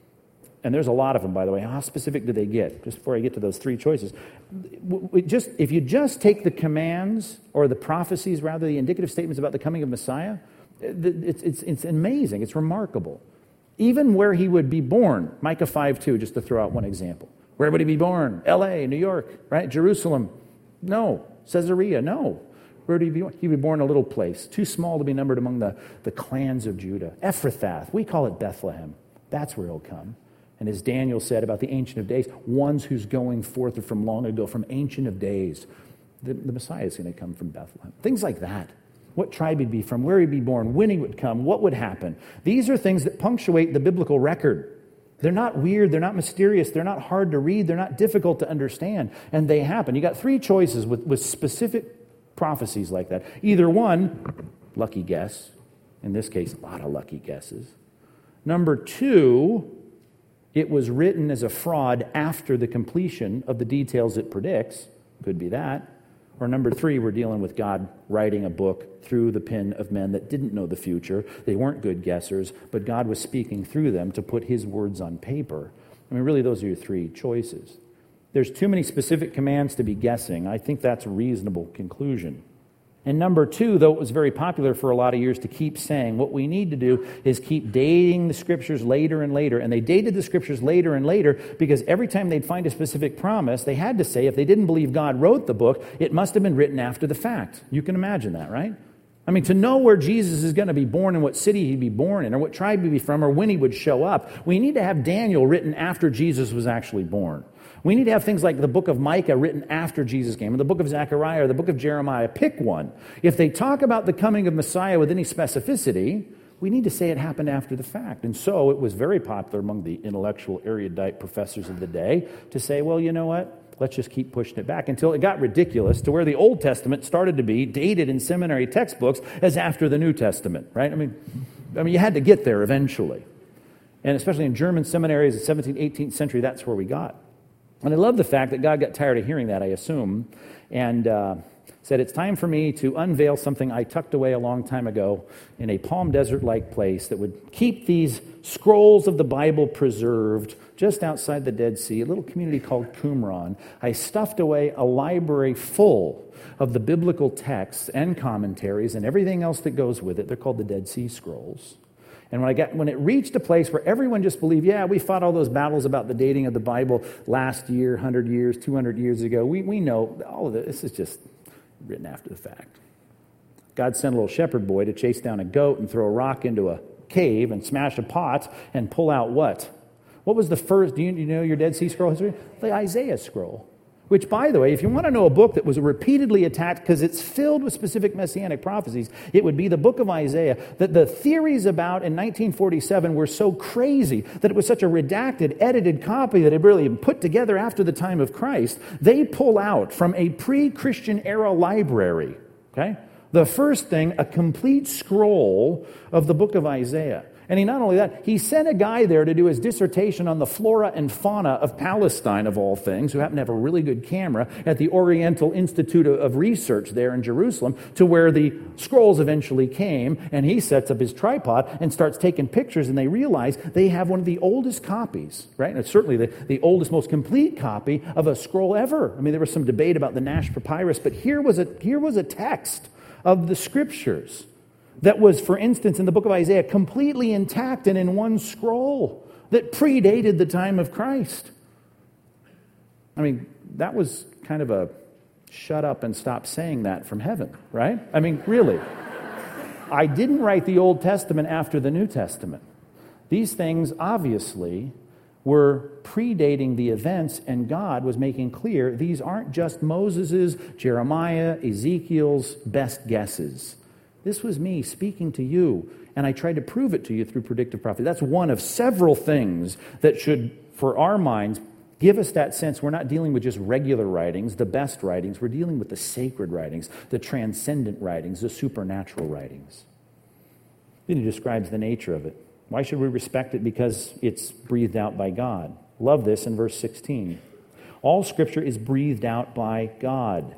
And there's a lot of them, by the way. How specific do they get? Just before I get to those three choices. Just, if you just take the commands, or the prophecies, rather, the indicative statements about the coming of Messiah, it's, it's, it's amazing. It's remarkable. Even where he would be born, Micah five two, just to throw out one example. Where would he be born? L A, New York, right? Jerusalem? No. Caesarea? No. Where would he be born? He'd be born in a little place, too small to be numbered among the, the clans of Judah. Ephrathah, we call it Bethlehem. That's where he'll come. And as Daniel said about the Ancient of Days, ones who's going forth from long ago, from Ancient of Days, the, the Messiah is going to come from Bethlehem. Things like that. What tribe he'd be from, where he'd be born, when he would come, what would happen. These are things that punctuate the biblical record. They're not weird, they're not mysterious, they're not hard to read, they're not difficult to understand, and they happen. You got three choices with, with specific prophecies like that. Either one, lucky guess. In this case, a lot of lucky guesses. Number two, it was written as a fraud after the completion of the details it predicts. Could be that. Or number three, we're dealing with God writing a book through the pen of men that didn't know the future. They weren't good guessers, but God was speaking through them to put his words on paper. I mean, really, those are your three choices. There's too many specific commands to be guessing. I think that's a reasonable conclusion. And number two, though it was very popular for a lot of years to keep saying, what we need to do is keep dating the Scriptures later and later. And they dated the Scriptures later and later because every time they'd find a specific promise, they had to say, if they didn't believe God wrote the book, it must have been written after the fact. You can imagine that, right? I mean, to know where Jesus is going to be born and what city he'd be born in or what tribe he'd be from or when he would show up, we need to have Daniel written after Jesus was actually born. We need to have things like the book of Micah written after Jesus came, or the book of Zechariah, or the book of Jeremiah. Pick one. If they talk about the coming of Messiah with any specificity, we need to say it happened after the fact. And so it was very popular among the intellectual erudite professors of the day to say, well, you know what? Let's just keep pushing it back until it got ridiculous to where the Old Testament started to be dated in seminary textbooks as after the New Testament, right? I mean, I mean, you had to get there eventually. And especially in German seminaries in the seventeenth, eighteenth century, that's where we got. And I love the fact that God got tired of hearing that, I assume, and uh, said, it's time for me to unveil something I tucked away a long time ago in a Palm Desert-like place that would keep these scrolls of the Bible preserved just outside the Dead Sea, a little community called Qumran. I stuffed away a library full of the biblical texts and commentaries and everything else that goes with it. They're called the Dead Sea Scrolls. And when I got, when it reached a place where everyone just believed, yeah, we fought all those battles about the dating of the Bible last year, one hundred years, two hundred years ago. We, we know all of this is just written after the fact. God sent a little shepherd boy to chase down a goat and throw a rock into a cave and smash a pot and pull out what? What was the first, do you, do you know your Dead Sea Scroll history? The Isaiah scroll, which, by the way, if you want to know a book that was repeatedly attacked because it's filled with specific messianic prophecies, it would be the book of Isaiah, that the theories about in nineteen forty-seven were so crazy that it was such a redacted, edited copy that it really been put together after the time of Christ. They pull out from a pre-Christian era library, okay, the first thing, a complete scroll of the book of Isaiah. And he not only that, he sent a guy there to do his dissertation on the flora and fauna of Palestine, of all things, who happened to have a really good camera at the Oriental Institute of Research there in Jerusalem, to where the scrolls eventually came. And he sets up his tripod and starts taking pictures, and they realize they have one of the oldest copies, right? And it's certainly the, the oldest, most complete copy of a scroll ever. I mean, there was some debate about the Nash Papyrus, but here was a here was a text of the Scriptures that was, for instance, in the book of Isaiah, completely intact and in one scroll that predated the time of Christ. I mean, that was kind of a shut up and stop saying that from heaven, right? I mean, really. I didn't write the Old Testament after the New Testament. These things, obviously, were predating the events, and God was making clear these aren't just Moses's, Jeremiah, Ezekiel's best guesses. This was me speaking to you, and I tried to prove it to you through predictive prophecy. That's one of several things that should, for our minds, give us that sense we're not dealing with just regular writings, the best writings. We're dealing with the sacred writings, the transcendent writings, the supernatural writings. Then he describes the nature of it. Why should we respect it? Because it's breathed out by God. Love this in verse sixteen. All Scripture is breathed out by God,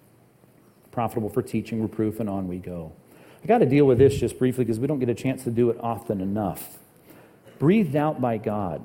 profitable for teaching, reproof, and on we go. I got to deal with this just briefly because we don't get a chance to do it often enough. Breathed out by God.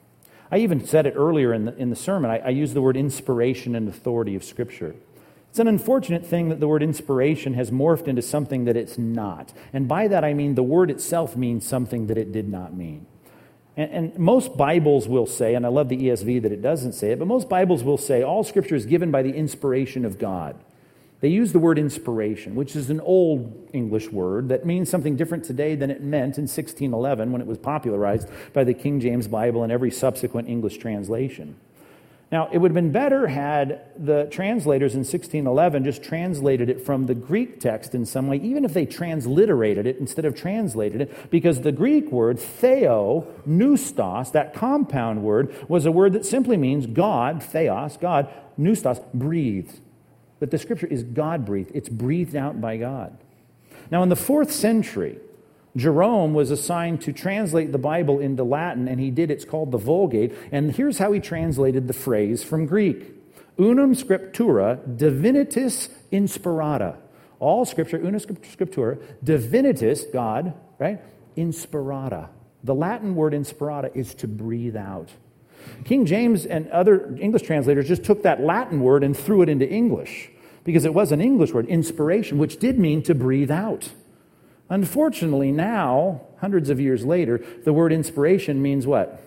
I even said it earlier in the, in the sermon. I, I used the word inspiration and authority of Scripture. It's an unfortunate thing that the word inspiration has morphed into something that it's not. And by that I mean the word itself means something that it did not mean. And, and most Bibles will say, and I love the E S V that it doesn't say it, but most Bibles will say all Scripture is given by the inspiration of God. They use the word inspiration, which is an old English word that means something different today than it meant in sixteen eleven when it was popularized by the King James Bible and every subsequent English translation. Now, it would have been better had the translators in sixteen eleven just translated it from the Greek text in some way, even if they transliterated it instead of translated it, because the Greek word theo, pneustos, that compound word, was a word that simply means God, theos, God, pneustos, breathed. That the Scripture is God-breathed. It's breathed out by God. Now, in the fourth century, Jerome was assigned to translate the Bible into Latin, and he did. It's called the Vulgate. And here's how he translated the phrase from Greek. Unum scriptura divinitas inspirata. All Scripture, unum scriptura, divinitas, God, right? Inspirata. The Latin word inspirata is to breathe out. King James and other English translators just took that Latin word and threw it into English because it was an English word, inspiration, which did mean to breathe out. Unfortunately, now, hundreds of years later, the word inspiration means what?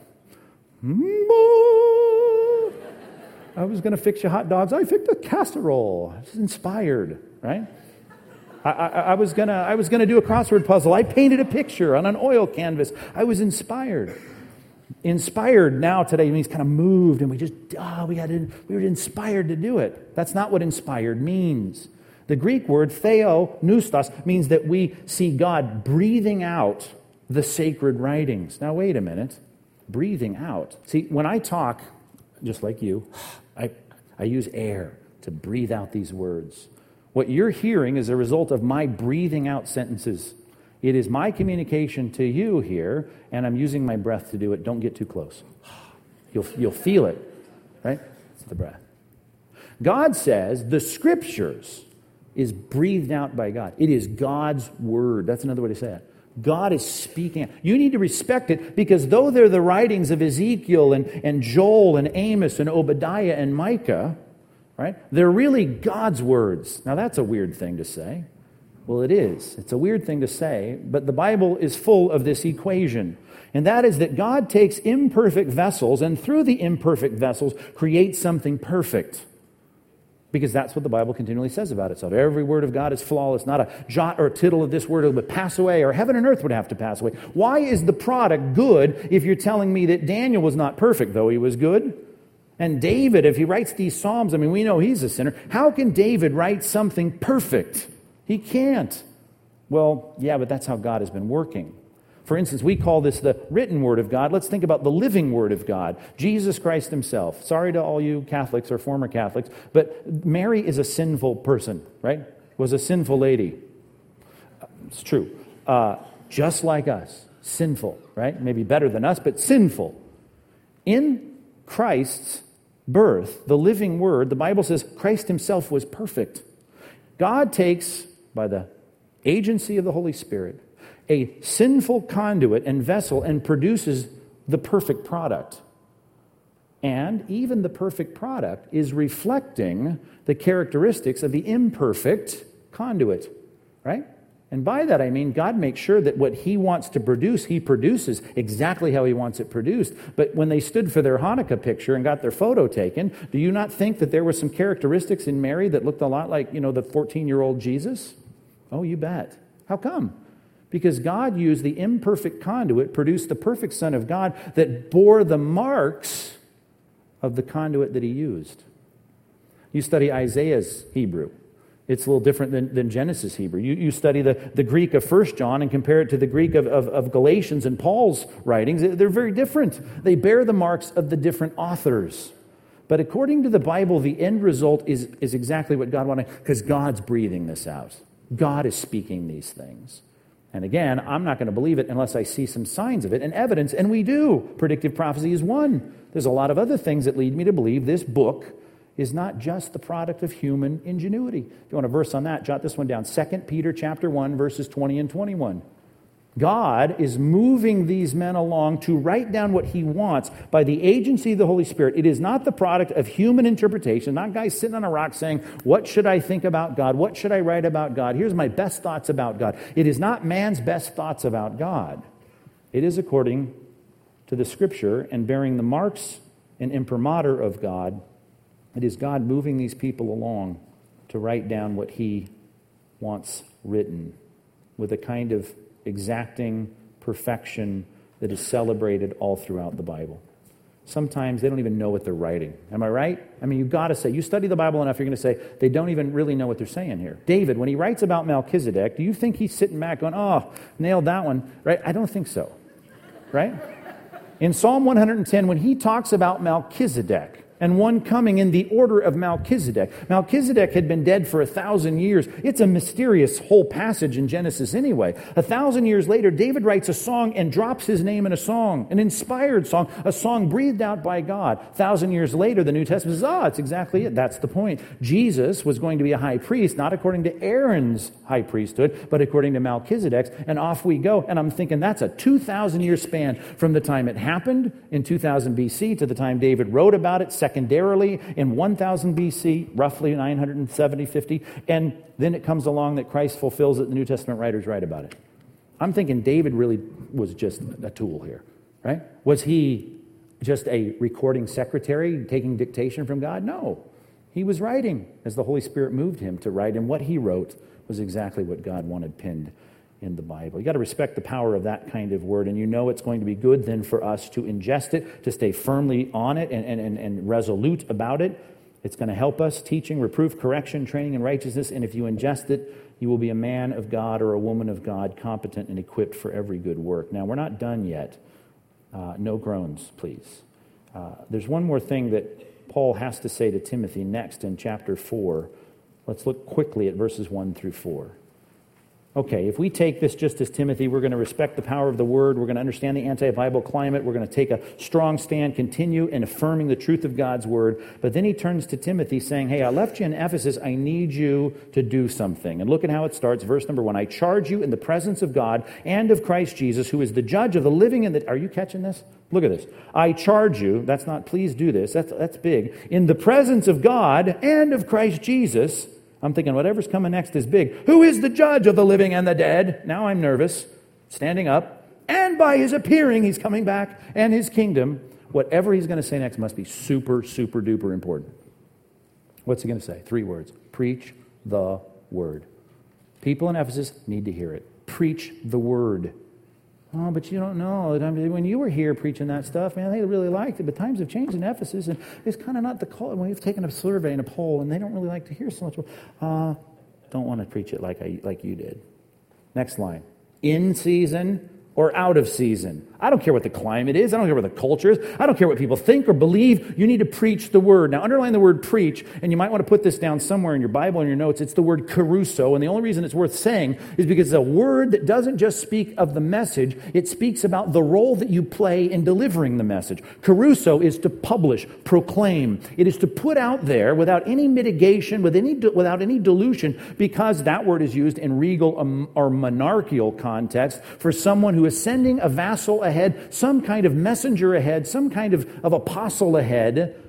I was going to fix you hot dogs. I fixed a casserole. I was inspired, right? I, I, I was gonna I was gonna do a crossword puzzle. I painted a picture on an oil canvas. I was inspired. Inspired now today means kind of moved, and we just ah, oh, we had we were inspired to do it. That's not what inspired means. The Greek word theo pneustos means that we see God breathing out the sacred writings. Now wait a minute, breathing out. See, when I talk, just like you, I I use air to breathe out these words. What you're hearing is a result of my breathing out sentences. It is my communication to you here, and I'm using my breath to do it. Don't get too close. You'll, you'll feel it, right? It's the breath. God says the Scriptures is breathed out by God. It is God's Word. That's another way to say it. God is speaking. You need to respect it because though they're the writings of Ezekiel and, and Joel and Amos and Obadiah and Micah, right? They're really God's words. Now that's a weird thing to say. Well, it is. It's a weird thing to say, but the Bible is full of this equation. And that is that God takes imperfect vessels and through the imperfect vessels creates something perfect. Because that's what the Bible continually says about itself. Every word of God is flawless. Not a jot or a tittle of this word would pass away, or heaven and earth would have to pass away. Why is the product good if you're telling me that Daniel was not perfect, though he was good? And David, if he writes these Psalms, I mean, we know he's a sinner. How can David write something perfect? He can't. Well, yeah, but that's how God has been working. For instance, we call this the written Word of God. Let's think about the living Word of God, Jesus Christ himself. Sorry to all you Catholics or former Catholics, but Mary is a sinful person, right? Was a sinful lady. It's true. Uh, just like us. Sinful, right? Maybe better than us, but sinful. In Christ's birth, the living Word, the Bible says Christ himself was perfect. God takes, by the agency of the Holy Spirit, a sinful conduit and vessel and produces the perfect product. And even the perfect product is reflecting the characteristics of the imperfect conduit, right? And by that I mean God makes sure that what he wants to produce, he produces exactly how he wants it produced. But when they stood for their Hanukkah picture and got their photo taken, do you not think that there were some characteristics in Mary that looked a lot like, you know, the fourteen-year-old Jesus? Oh, you bet. How come? Because God used the imperfect conduit, produced the perfect Son of God that bore the marks of the conduit that he used. You study Isaiah's Hebrew. It's a little different than, than Genesis Hebrew. You, you study the, the Greek of First John and compare it to the Greek of, of, of Galatians and Paul's writings. They're very different. They bear the marks of the different authors. But according to the Bible, the end result is, is exactly what God wanted, because God's breathing this out. God is speaking these things. And again, I'm not going to believe it unless I see some signs of it and evidence, and we do. Predictive prophecy is one. There's a lot of other things that lead me to believe this book is not just the product of human ingenuity. If you want a verse on that, jot this one down. Second Peter chapter one, verses twenty and twenty-one. God is moving these men along to write down what he wants by the agency of the Holy Spirit. It is not the product of human interpretation, not guys sitting on a rock saying, what should I think about God? What should I write about God? Here's my best thoughts about God. It is not man's best thoughts about God. It is according to the Scripture and bearing the marks and imprimatur of God. It is God moving these people along to write down what he wants written with a kind of exacting perfection that is celebrated all throughout the Bible. Sometimes they don't even know what they're writing. Am I right? I mean, you've got to say, you study the Bible enough, you're going to say, they don't even really know what they're saying here. David, when he writes about Melchizedek, do you think he's sitting back going, oh, nailed that one, right? I don't think so, right? In Psalm one hundred ten, when he talks about Melchizedek, and one coming in the order of Melchizedek. Melchizedek had been dead for a thousand years. It's a mysterious whole passage in Genesis anyway. A thousand years later, David writes a song and drops his name in a song, an inspired song, a song breathed out by God. A thousand years later, the New Testament says, ah, it's exactly it. That's the point. Jesus was going to be a high priest, not according to Aaron's high priesthood, but according to Melchizedek's, and off we go. And I'm thinking that's a two thousand year span from the time it happened in two thousand B C to the time David wrote about it, secondarily in one thousand B C, roughly nine hundred seventy, fifty, and then it comes along that Christ fulfills it, the New Testament writers write about it. I'm thinking David really was just a tool here, right? Was he just a recording secretary taking dictation from God? No. He was writing as the Holy Spirit moved him to write, and what he wrote was exactly what God wanted pinned in the Bible. You got to respect the power of that kind of word, and you know it's going to be good then for us to ingest it, to stay firmly on it and, and, and resolute about it. It's going to help us, teaching, reproof, correction, training in righteousness, and if you ingest it, you will be a man of God or a woman of God, competent and equipped for every good work. Now, we're not done yet. Uh, no groans, please. Uh, there's one more thing that Paul has to say to Timothy next in chapter four. Let's look quickly at verses one through four. Okay, if we take this just as Timothy, we're going to respect the power of the Word, we're going to understand the anti-Bible climate, we're going to take a strong stand, continue in affirming the truth of God's Word. But then he turns to Timothy saying, hey, I left you in Ephesus, I need you to do something. And look at how it starts, verse number one. I charge you in the presence of God and of Christ Jesus, who is the judge of the living and the... Are you catching this? Look at this. I charge you, that's not please do this, that's, that's big, in the presence of God and of Christ Jesus. I'm thinking whatever's coming next is big. Who is the judge of the living and the dead? Now I'm nervous. Standing up. And by his appearing, he's coming back, and his kingdom. Whatever he's going to say next must be super, super duper important. What's he going to say? Three words. Preach the word. People in Ephesus need to hear it. Preach the word. Oh, but you don't know. I mean, when you were here preaching that stuff, man, they really liked it. But times have changed in Ephesus, and it's kind of not the call. When we've taken a survey and a poll, and they don't really like to hear so much. Uh, don't want to preach it like I like you did. Next line. In season or out of season. I don't care what the climate is. I don't care what the culture is. I don't care what people think or believe. You need to preach the word. Now, underline the word preach, and you might want to put this down somewhere in your Bible and your notes. It's the word caruso, and the only reason it's worth saying is because it's a word that doesn't just speak of the message. It speaks about the role that you play in delivering the message. Caruso is to publish, proclaim. It is to put out there without any mitigation, with any without any dilution, because that word is used in regal or monarchical context for someone who is sending a vassal ahead, some kind of messenger ahead, some kind of, of apostle ahead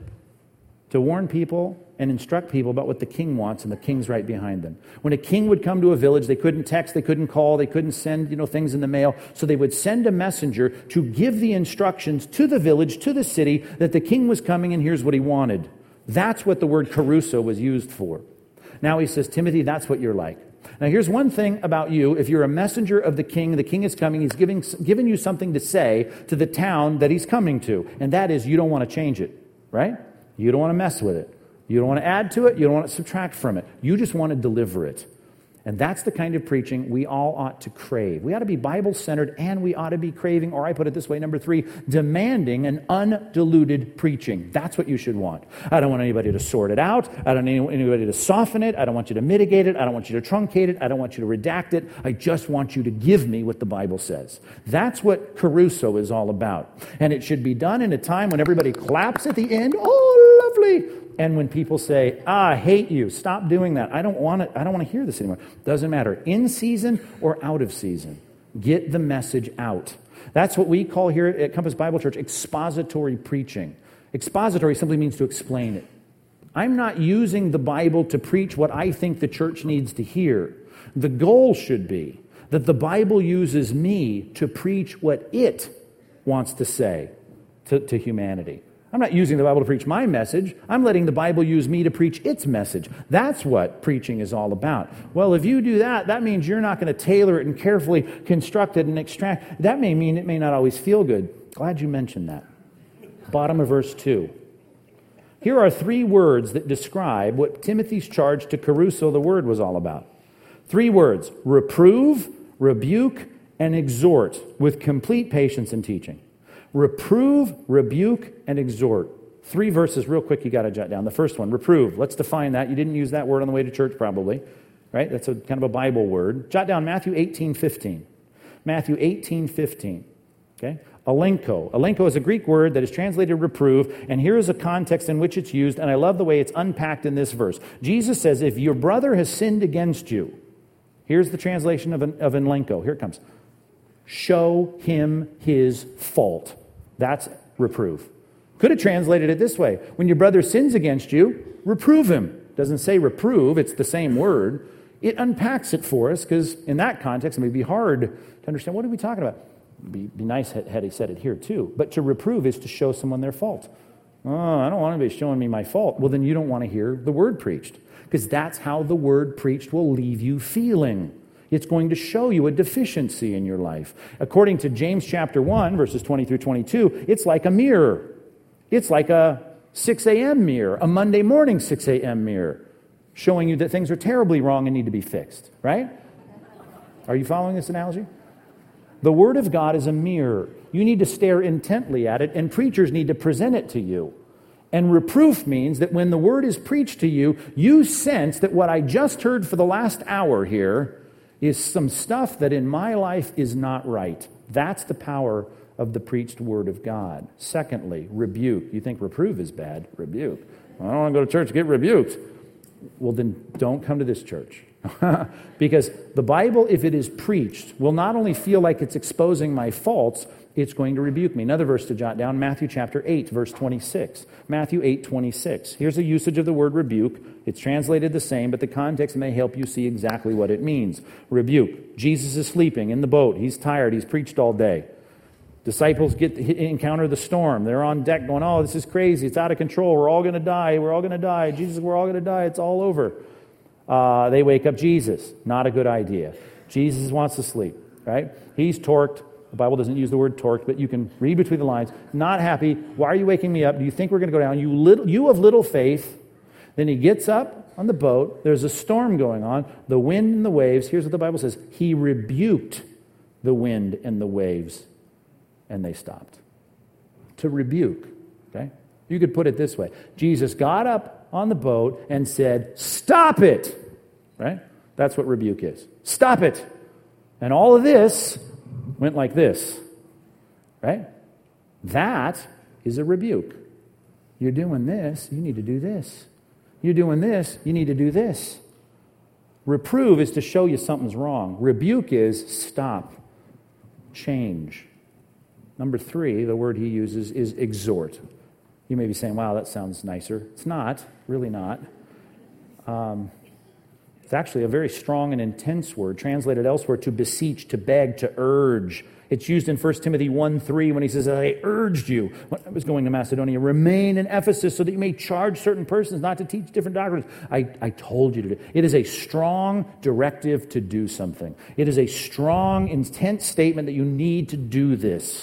to warn people and instruct people about what the king wants, and the king's right behind them. When a king would come to a village, they couldn't text, they couldn't call, they couldn't send, you know, things in the mail, so they would send a messenger to give the instructions to the village, to the city, that the king was coming and here's what he wanted. That's what the word caruso was used for. Now he says, Timothy, that's what you're like. Now, here's one thing about you. If you're a messenger of the king, the king is coming, he's giving, giving you something to say to the town that he's coming to. And that is, you don't want to change it, right? You don't want to mess with it. You don't want to add to it. You don't want to subtract from it. You just want to deliver it. And that's the kind of preaching we all ought to crave. We ought to be Bible-centered, and we ought to be craving, or I put it this way, number three, demanding an undiluted preaching. That's what you should want. I don't want anybody to sort it out. I don't want anybody to soften it. I don't want you to mitigate it. I don't want you to truncate it. I don't want you to redact it. I just want you to give me what the Bible says. That's what caruso is all about. And it should be done in a time when everybody claps at the end. Oh, lovely. And when people say, ah, I hate you, stop doing that. I don't want to, I don't want to hear this anymore. Doesn't matter. In season or out of season. Get the message out. That's what we call here at Compass Bible Church expository preaching. Expository simply means to explain it. I'm not using the Bible to preach what I think the church needs to hear. The goal should be that the Bible uses me to preach what it wants to say to, to humanity. I'm not using the Bible to preach my message. I'm letting the Bible use me to preach its message. That's what preaching is all about. Well, if you do that, that means you're not going to tailor it and carefully construct it and extract. That may mean it may not always feel good. Glad you mentioned that. Bottom of verse two. Here are three words that describe what Timothy's charge to caruso the word was all about. Three words: reprove, rebuke, and exhort with complete patience and teaching. Reprove, rebuke, and exhort. Three verses real quick you got to jot down. The first one, reprove. Let's define that. You didn't use that word on the way to church probably, right? That's a kind of a Bible word. Jot down Matthew eighteen fifteen. Matthew eighteen fifteen. Okay? Alenko. Alenko is a Greek word that is translated reprove, and here is a context in which it's used, and I love the way it's unpacked in this verse. Jesus says, if your brother has sinned against you, here's the translation of, an, of Alenko. Here it comes. Show him his fault. That's reprove. Could have translated it this way. When your brother sins against you, reprove him. Doesn't say reprove, it's the same word. It unpacks it for us, because in that context, it may be hard to understand. What are we talking about? It'd be, be nice had he said it here too. But to reprove is to show someone their fault. Oh, I don't want anybody showing me my fault. Well, then you don't want to hear the word preached, because that's how the word preached will leave you feeling. It's going to show you a deficiency in your life. According to James chapter one, verses twenty through twenty-two, it's like a mirror. It's like a six a.m. mirror, a Monday morning six a.m. mirror, showing you that things are terribly wrong and need to be fixed, right? Are you following this analogy? The Word of God is a mirror. You need to stare intently at it, and preachers need to present it to you. And reproof means that when the Word is preached to you, you sense that what I just heard for the last hour here is some stuff that in my life is not right. That's the power of the preached Word of God. Secondly, rebuke. You think reprove is bad? Rebuke. Well, I don't want to go to church to get rebuked. Well, then don't come to this church. Because the Bible, if it is preached, will not only feel like it's exposing my faults, it's going to rebuke me. Another verse to jot down, Matthew chapter eight, verse twenty-six. Matthew eight, twenty-six. Here's a usage of the word rebuke. It's translated the same, but the context may help you see exactly what it means. Rebuke. Jesus is sleeping in the boat. He's tired. He's preached all day. Disciples get encounter the storm. They're on deck going, oh, this is crazy. It's out of control. We're all going to die. We're all going to die. Jesus, we're all going to die. It's all over. Uh, they wake up Jesus. Not a good idea. Jesus wants to sleep, right? He's torqued. The Bible doesn't use the word torqued, but you can read between the lines. Not happy. Why are you waking me up? Do you think we're going to go down? You little, you of little faith. Then he gets up on the boat. There's a storm going on. The wind and the waves. Here's what the Bible says. He rebuked the wind and the waves, and they stopped. To rebuke, okay? You could put it this way. Jesus got up on the boat and said, stop it, right? That's what rebuke is. Stop it. And all of this went like this, right? That is a rebuke. You're doing this, you need to do this. You're doing this, you need to do this. Reprove is to show you something's wrong. Rebuke is stop, change. Number three, the word he uses is exhort. You may be saying, wow, that sounds nicer. It's not, really not. Um, it's actually a very strong and intense word, translated elsewhere to beseech, to beg, to urge. It's used in First Timothy one three when he says, I urged you, when I was going to Macedonia, remain in Ephesus so that you may charge certain persons not to teach different doctrines. I, I told you to do it. It is a strong directive to do something. It is a strong, intense statement that you need to do this.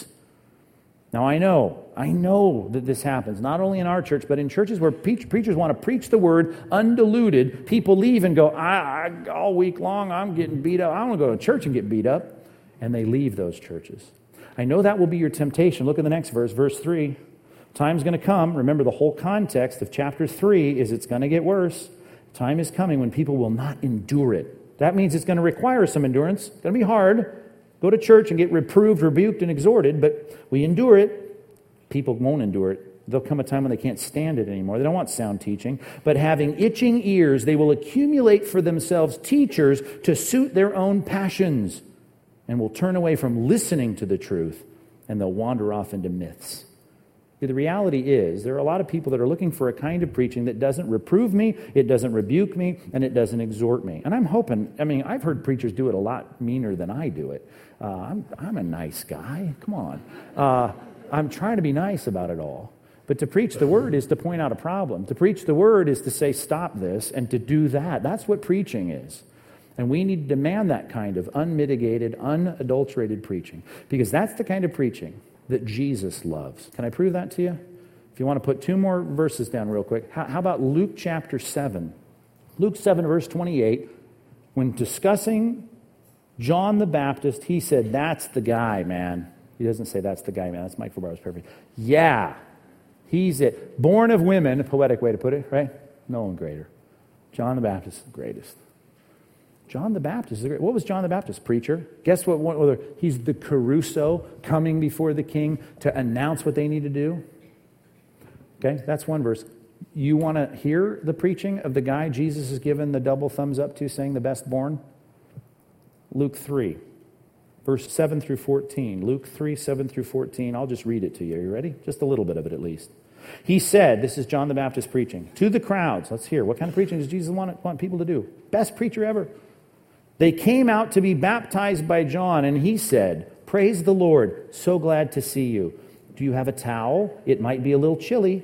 Now, I know, I know that this happens, not only in our church, but in churches where preach, preachers want to preach the word undiluted. People leave and go, I, I, all week long, I'm getting beat up. I want to go to church and get beat up. And they leave those churches. I know that will be your temptation. Look at the next verse, verse three. Time's going to come. Remember, the whole context of chapter three is it's going to get worse. Time is coming when people will not endure it. That means it's going to require some endurance. It's going to be hard. Go to church and get reproved, rebuked, and exhorted, but we endure it. People won't endure it. There'll come a time when they can't stand it anymore. They don't want sound teaching. But having itching ears, they will accumulate for themselves teachers to suit their own passions, and will turn away from listening to the truth, and they'll wander off into myths. The reality is, there are a lot of people that are looking for a kind of preaching that doesn't reprove me, it doesn't rebuke me, and it doesn't exhort me. And I'm hoping, I mean, I've heard preachers do it a lot meaner than I do it. Uh, I'm, I'm a nice guy. Come on. Uh, I'm trying to be nice about it all. But to preach the word is to point out a problem. To preach the word is to say, stop this, and to do that. That's what preaching is. And we need to demand that kind of unmitigated, unadulterated preaching. Because that's the kind of preaching that Jesus loves. Can I prove that to you? If you want to put two more verses down real quick. How, how about Luke chapter seven? Luke seven, verse twenty-eight. When discussing John the Baptist, he said, that's the guy, man. He doesn't say that's the guy, man. That's Mike Fabara's perfect. Yeah, he's it. Born of women, a poetic way to put it, right? No one greater. John the Baptist is the greatest. John the Baptist. What was John the Baptist? Preacher. Guess what? what he's the Caruso coming before the king to announce what they need to do. Okay, that's one verse. You want to hear the preaching of the guy Jesus has given the double thumbs up to, saying the best born? Luke three, verse seven through fourteen. Luke three, seven through fourteen. I'll just read it to you. Are you ready? Just a little bit of it at least. He said, this is John the Baptist preaching, to the crowds. Let's hear. What kind of preaching does Jesus want, want people to do? Best preacher ever. They came out to be baptized by John, and he said, praise the Lord, so glad to see you. Do you have a towel? It might be a little chilly.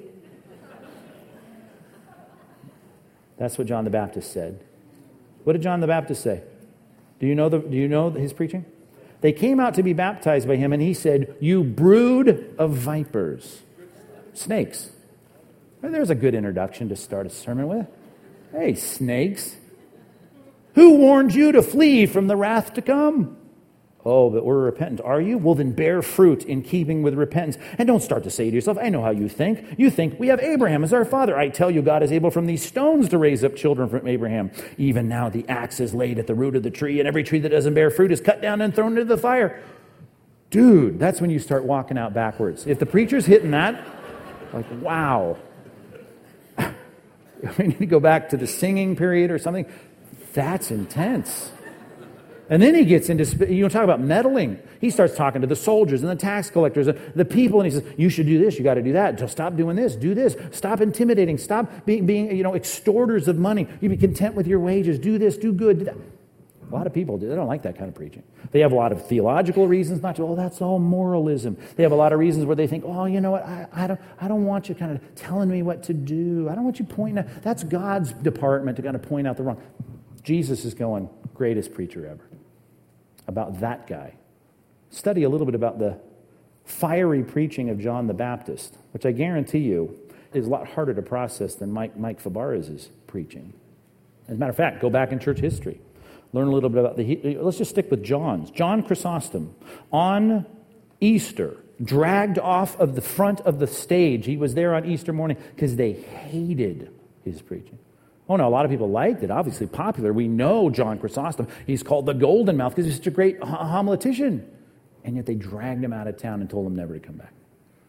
That's what John the Baptist said. What did John the Baptist say? Do you know the, do you know his preaching? They came out to be baptized by him, and he said, you brood of vipers. Snakes. Well, there's a good introduction to start a sermon with. Hey, snakes. Who warned you to flee from the wrath to come? Oh, but we're repentant. Are you? Well, then bear fruit in keeping with repentance. And don't start to say to yourself, I know how you think. You think we have Abraham as our father. I tell you, God is able from these stones to raise up children from Abraham. Even now the axe is laid at the root of the tree, and every tree that doesn't bear fruit is cut down and thrown into the fire. Dude, that's when you start walking out backwards. If the preacher's hitting that, like, wow. We need to go back to the singing period or something. That's intense. And then he gets into, you know, talk about meddling. He starts talking to the soldiers and the tax collectors, the people, and he says, you should do this, you got to do that. Just stop doing this, do this. Stop intimidating, stop being, being, you know, extorters of money. You be content with your wages, do this, do good. Do that. A lot of people, they don't like that kind of preaching. They have a lot of theological reasons, not to, oh, that's all moralism. They have a lot of reasons where they think, oh, you know what, I, I don't I don't want you kind of telling me what to do. I don't want you pointing out. That's God's department to kind of point out the wrong. Jesus is going, greatest preacher ever. About that guy. study a little bit about the fiery preaching of John the Baptist, which I guarantee you is a lot harder to process than Mike, Mike Fabarez's preaching. As a matter of fact, go back in church history. Learn a little bit about the... Let's just stick with John's. John Chrysostom, on Easter, dragged off of the front of the stage. He was there on Easter morning because they hated his preaching. Oh no, a lot of people liked it. Obviously popular. We know John Chrysostom. He's called the Golden Mouth because he's such a great homiletician. And yet they dragged him out of town and told him never to come back.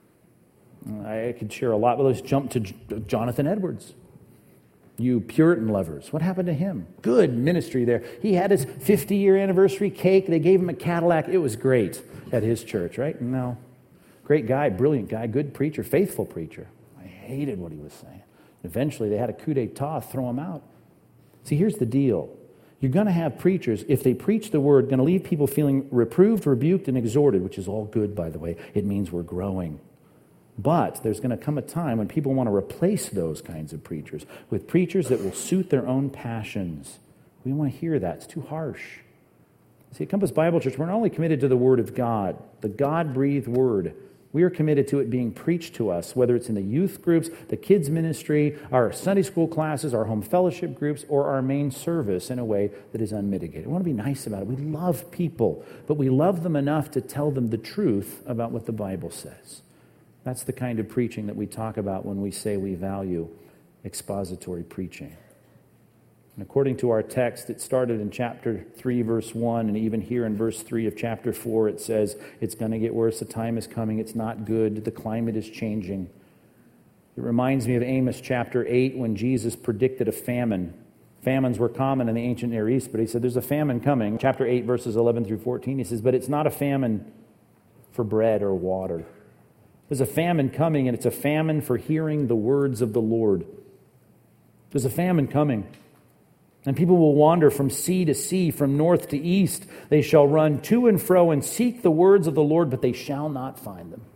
I could share a lot, but let's jump to Jonathan Edwards. You Puritan lovers, what happened to him? Good ministry there. He had his fifty-year anniversary cake. They gave him a Cadillac. It was great at his church, right? No. Great guy, brilliant guy, good preacher, faithful preacher. I hated what he was saying. Eventually, they had a coup d'etat, throw him out. See, here's the deal. You're going to have preachers, if they preach the word, going to leave people feeling reproved, rebuked, and exhorted, which is all good, by the way. It means we're growing. But there's going to come a time when people want to replace those kinds of preachers with preachers that will suit their own passions. We don't want to hear that. It's too harsh. See, at Compass Bible Church, we're not only committed to the Word of God, the God-breathed Word. We are committed to it being preached to us, whether it's in the youth groups, the kids' ministry, our Sunday school classes, our home fellowship groups, or our main service in a way that is unmitigated. We want to be nice about it. We love people, but we love them enough to tell them the truth about what the Bible says. That's the kind of preaching that we talk about when we say we value expository preaching. And according to our text, it started in chapter three, verse one, and even here in verse three of chapter four, it says, it's going to get worse, the time is coming, it's not good, the climate is changing. It reminds me of Amos chapter eight when Jesus predicted a famine. Famines were common in the ancient Near East, but he said there's a famine coming. Chapter eight, verses eleven through fourteen, he says, but it's not a famine for bread or water. There's a famine coming, and it's a famine for hearing the words of the Lord. There's a famine coming. And people will wander from sea to sea, from north to east. They shall run to and fro and seek the words of the Lord, but they shall not find them.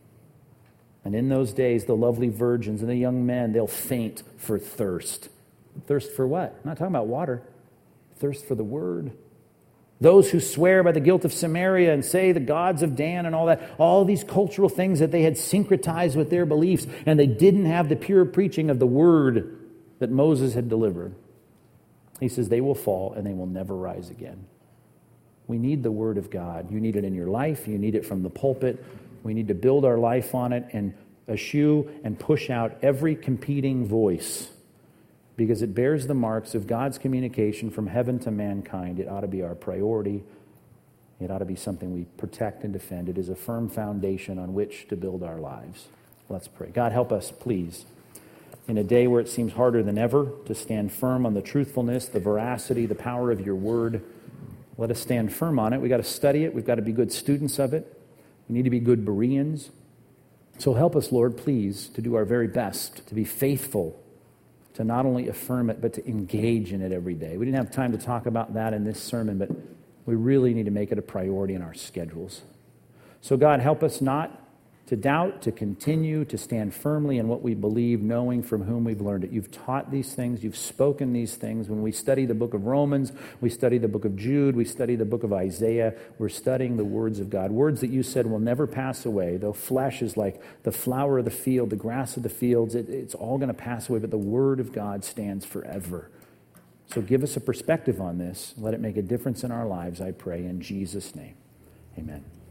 And in those days, the lovely virgins and the young men, they'll faint for thirst. Thirst for what? I'm not talking about water. Thirst for the word. Those who swear by the guilt of Samaria and say the gods of Dan and all that, all these cultural things that they had syncretized with their beliefs, and they didn't have the pure preaching of the word that Moses had delivered. He says they will fall and they will never rise again. We need the word of God. You need it in your life. You need it from the pulpit. We need to build our life on it and eschew and push out every competing voice, because it bears the marks of God's communication from heaven to mankind. It ought to be our priority. It ought to be something we protect and defend. It is a firm foundation on which to build our lives. Let's pray. God, help us, please, in a day where it seems harder than ever to stand firm on the truthfulness, the veracity, the power of your word. Let us stand firm on it. We've got to study it. We've got to be good students of it. We need to be good Bereans. So help us, Lord, please, to do our very best, to be faithful, to not only affirm it, but to engage in it every day. We didn't have time to talk about that in this sermon, but we really need to make it a priority in our schedules. So God, help us not to doubt, to continue, to stand firmly in what we believe, knowing from whom we've learned it. You've taught these things. You've spoken these things. When we study the book of Romans, we study the book of Jude, we study the book of Isaiah, we're studying the words of God. Words that you said will never pass away. Though flesh is like the flower of the field, the grass of the fields, it, it's all going to pass away, but the word of God stands forever. So give us a perspective on this. Let it make a difference in our lives, I pray, in Jesus' name. Amen.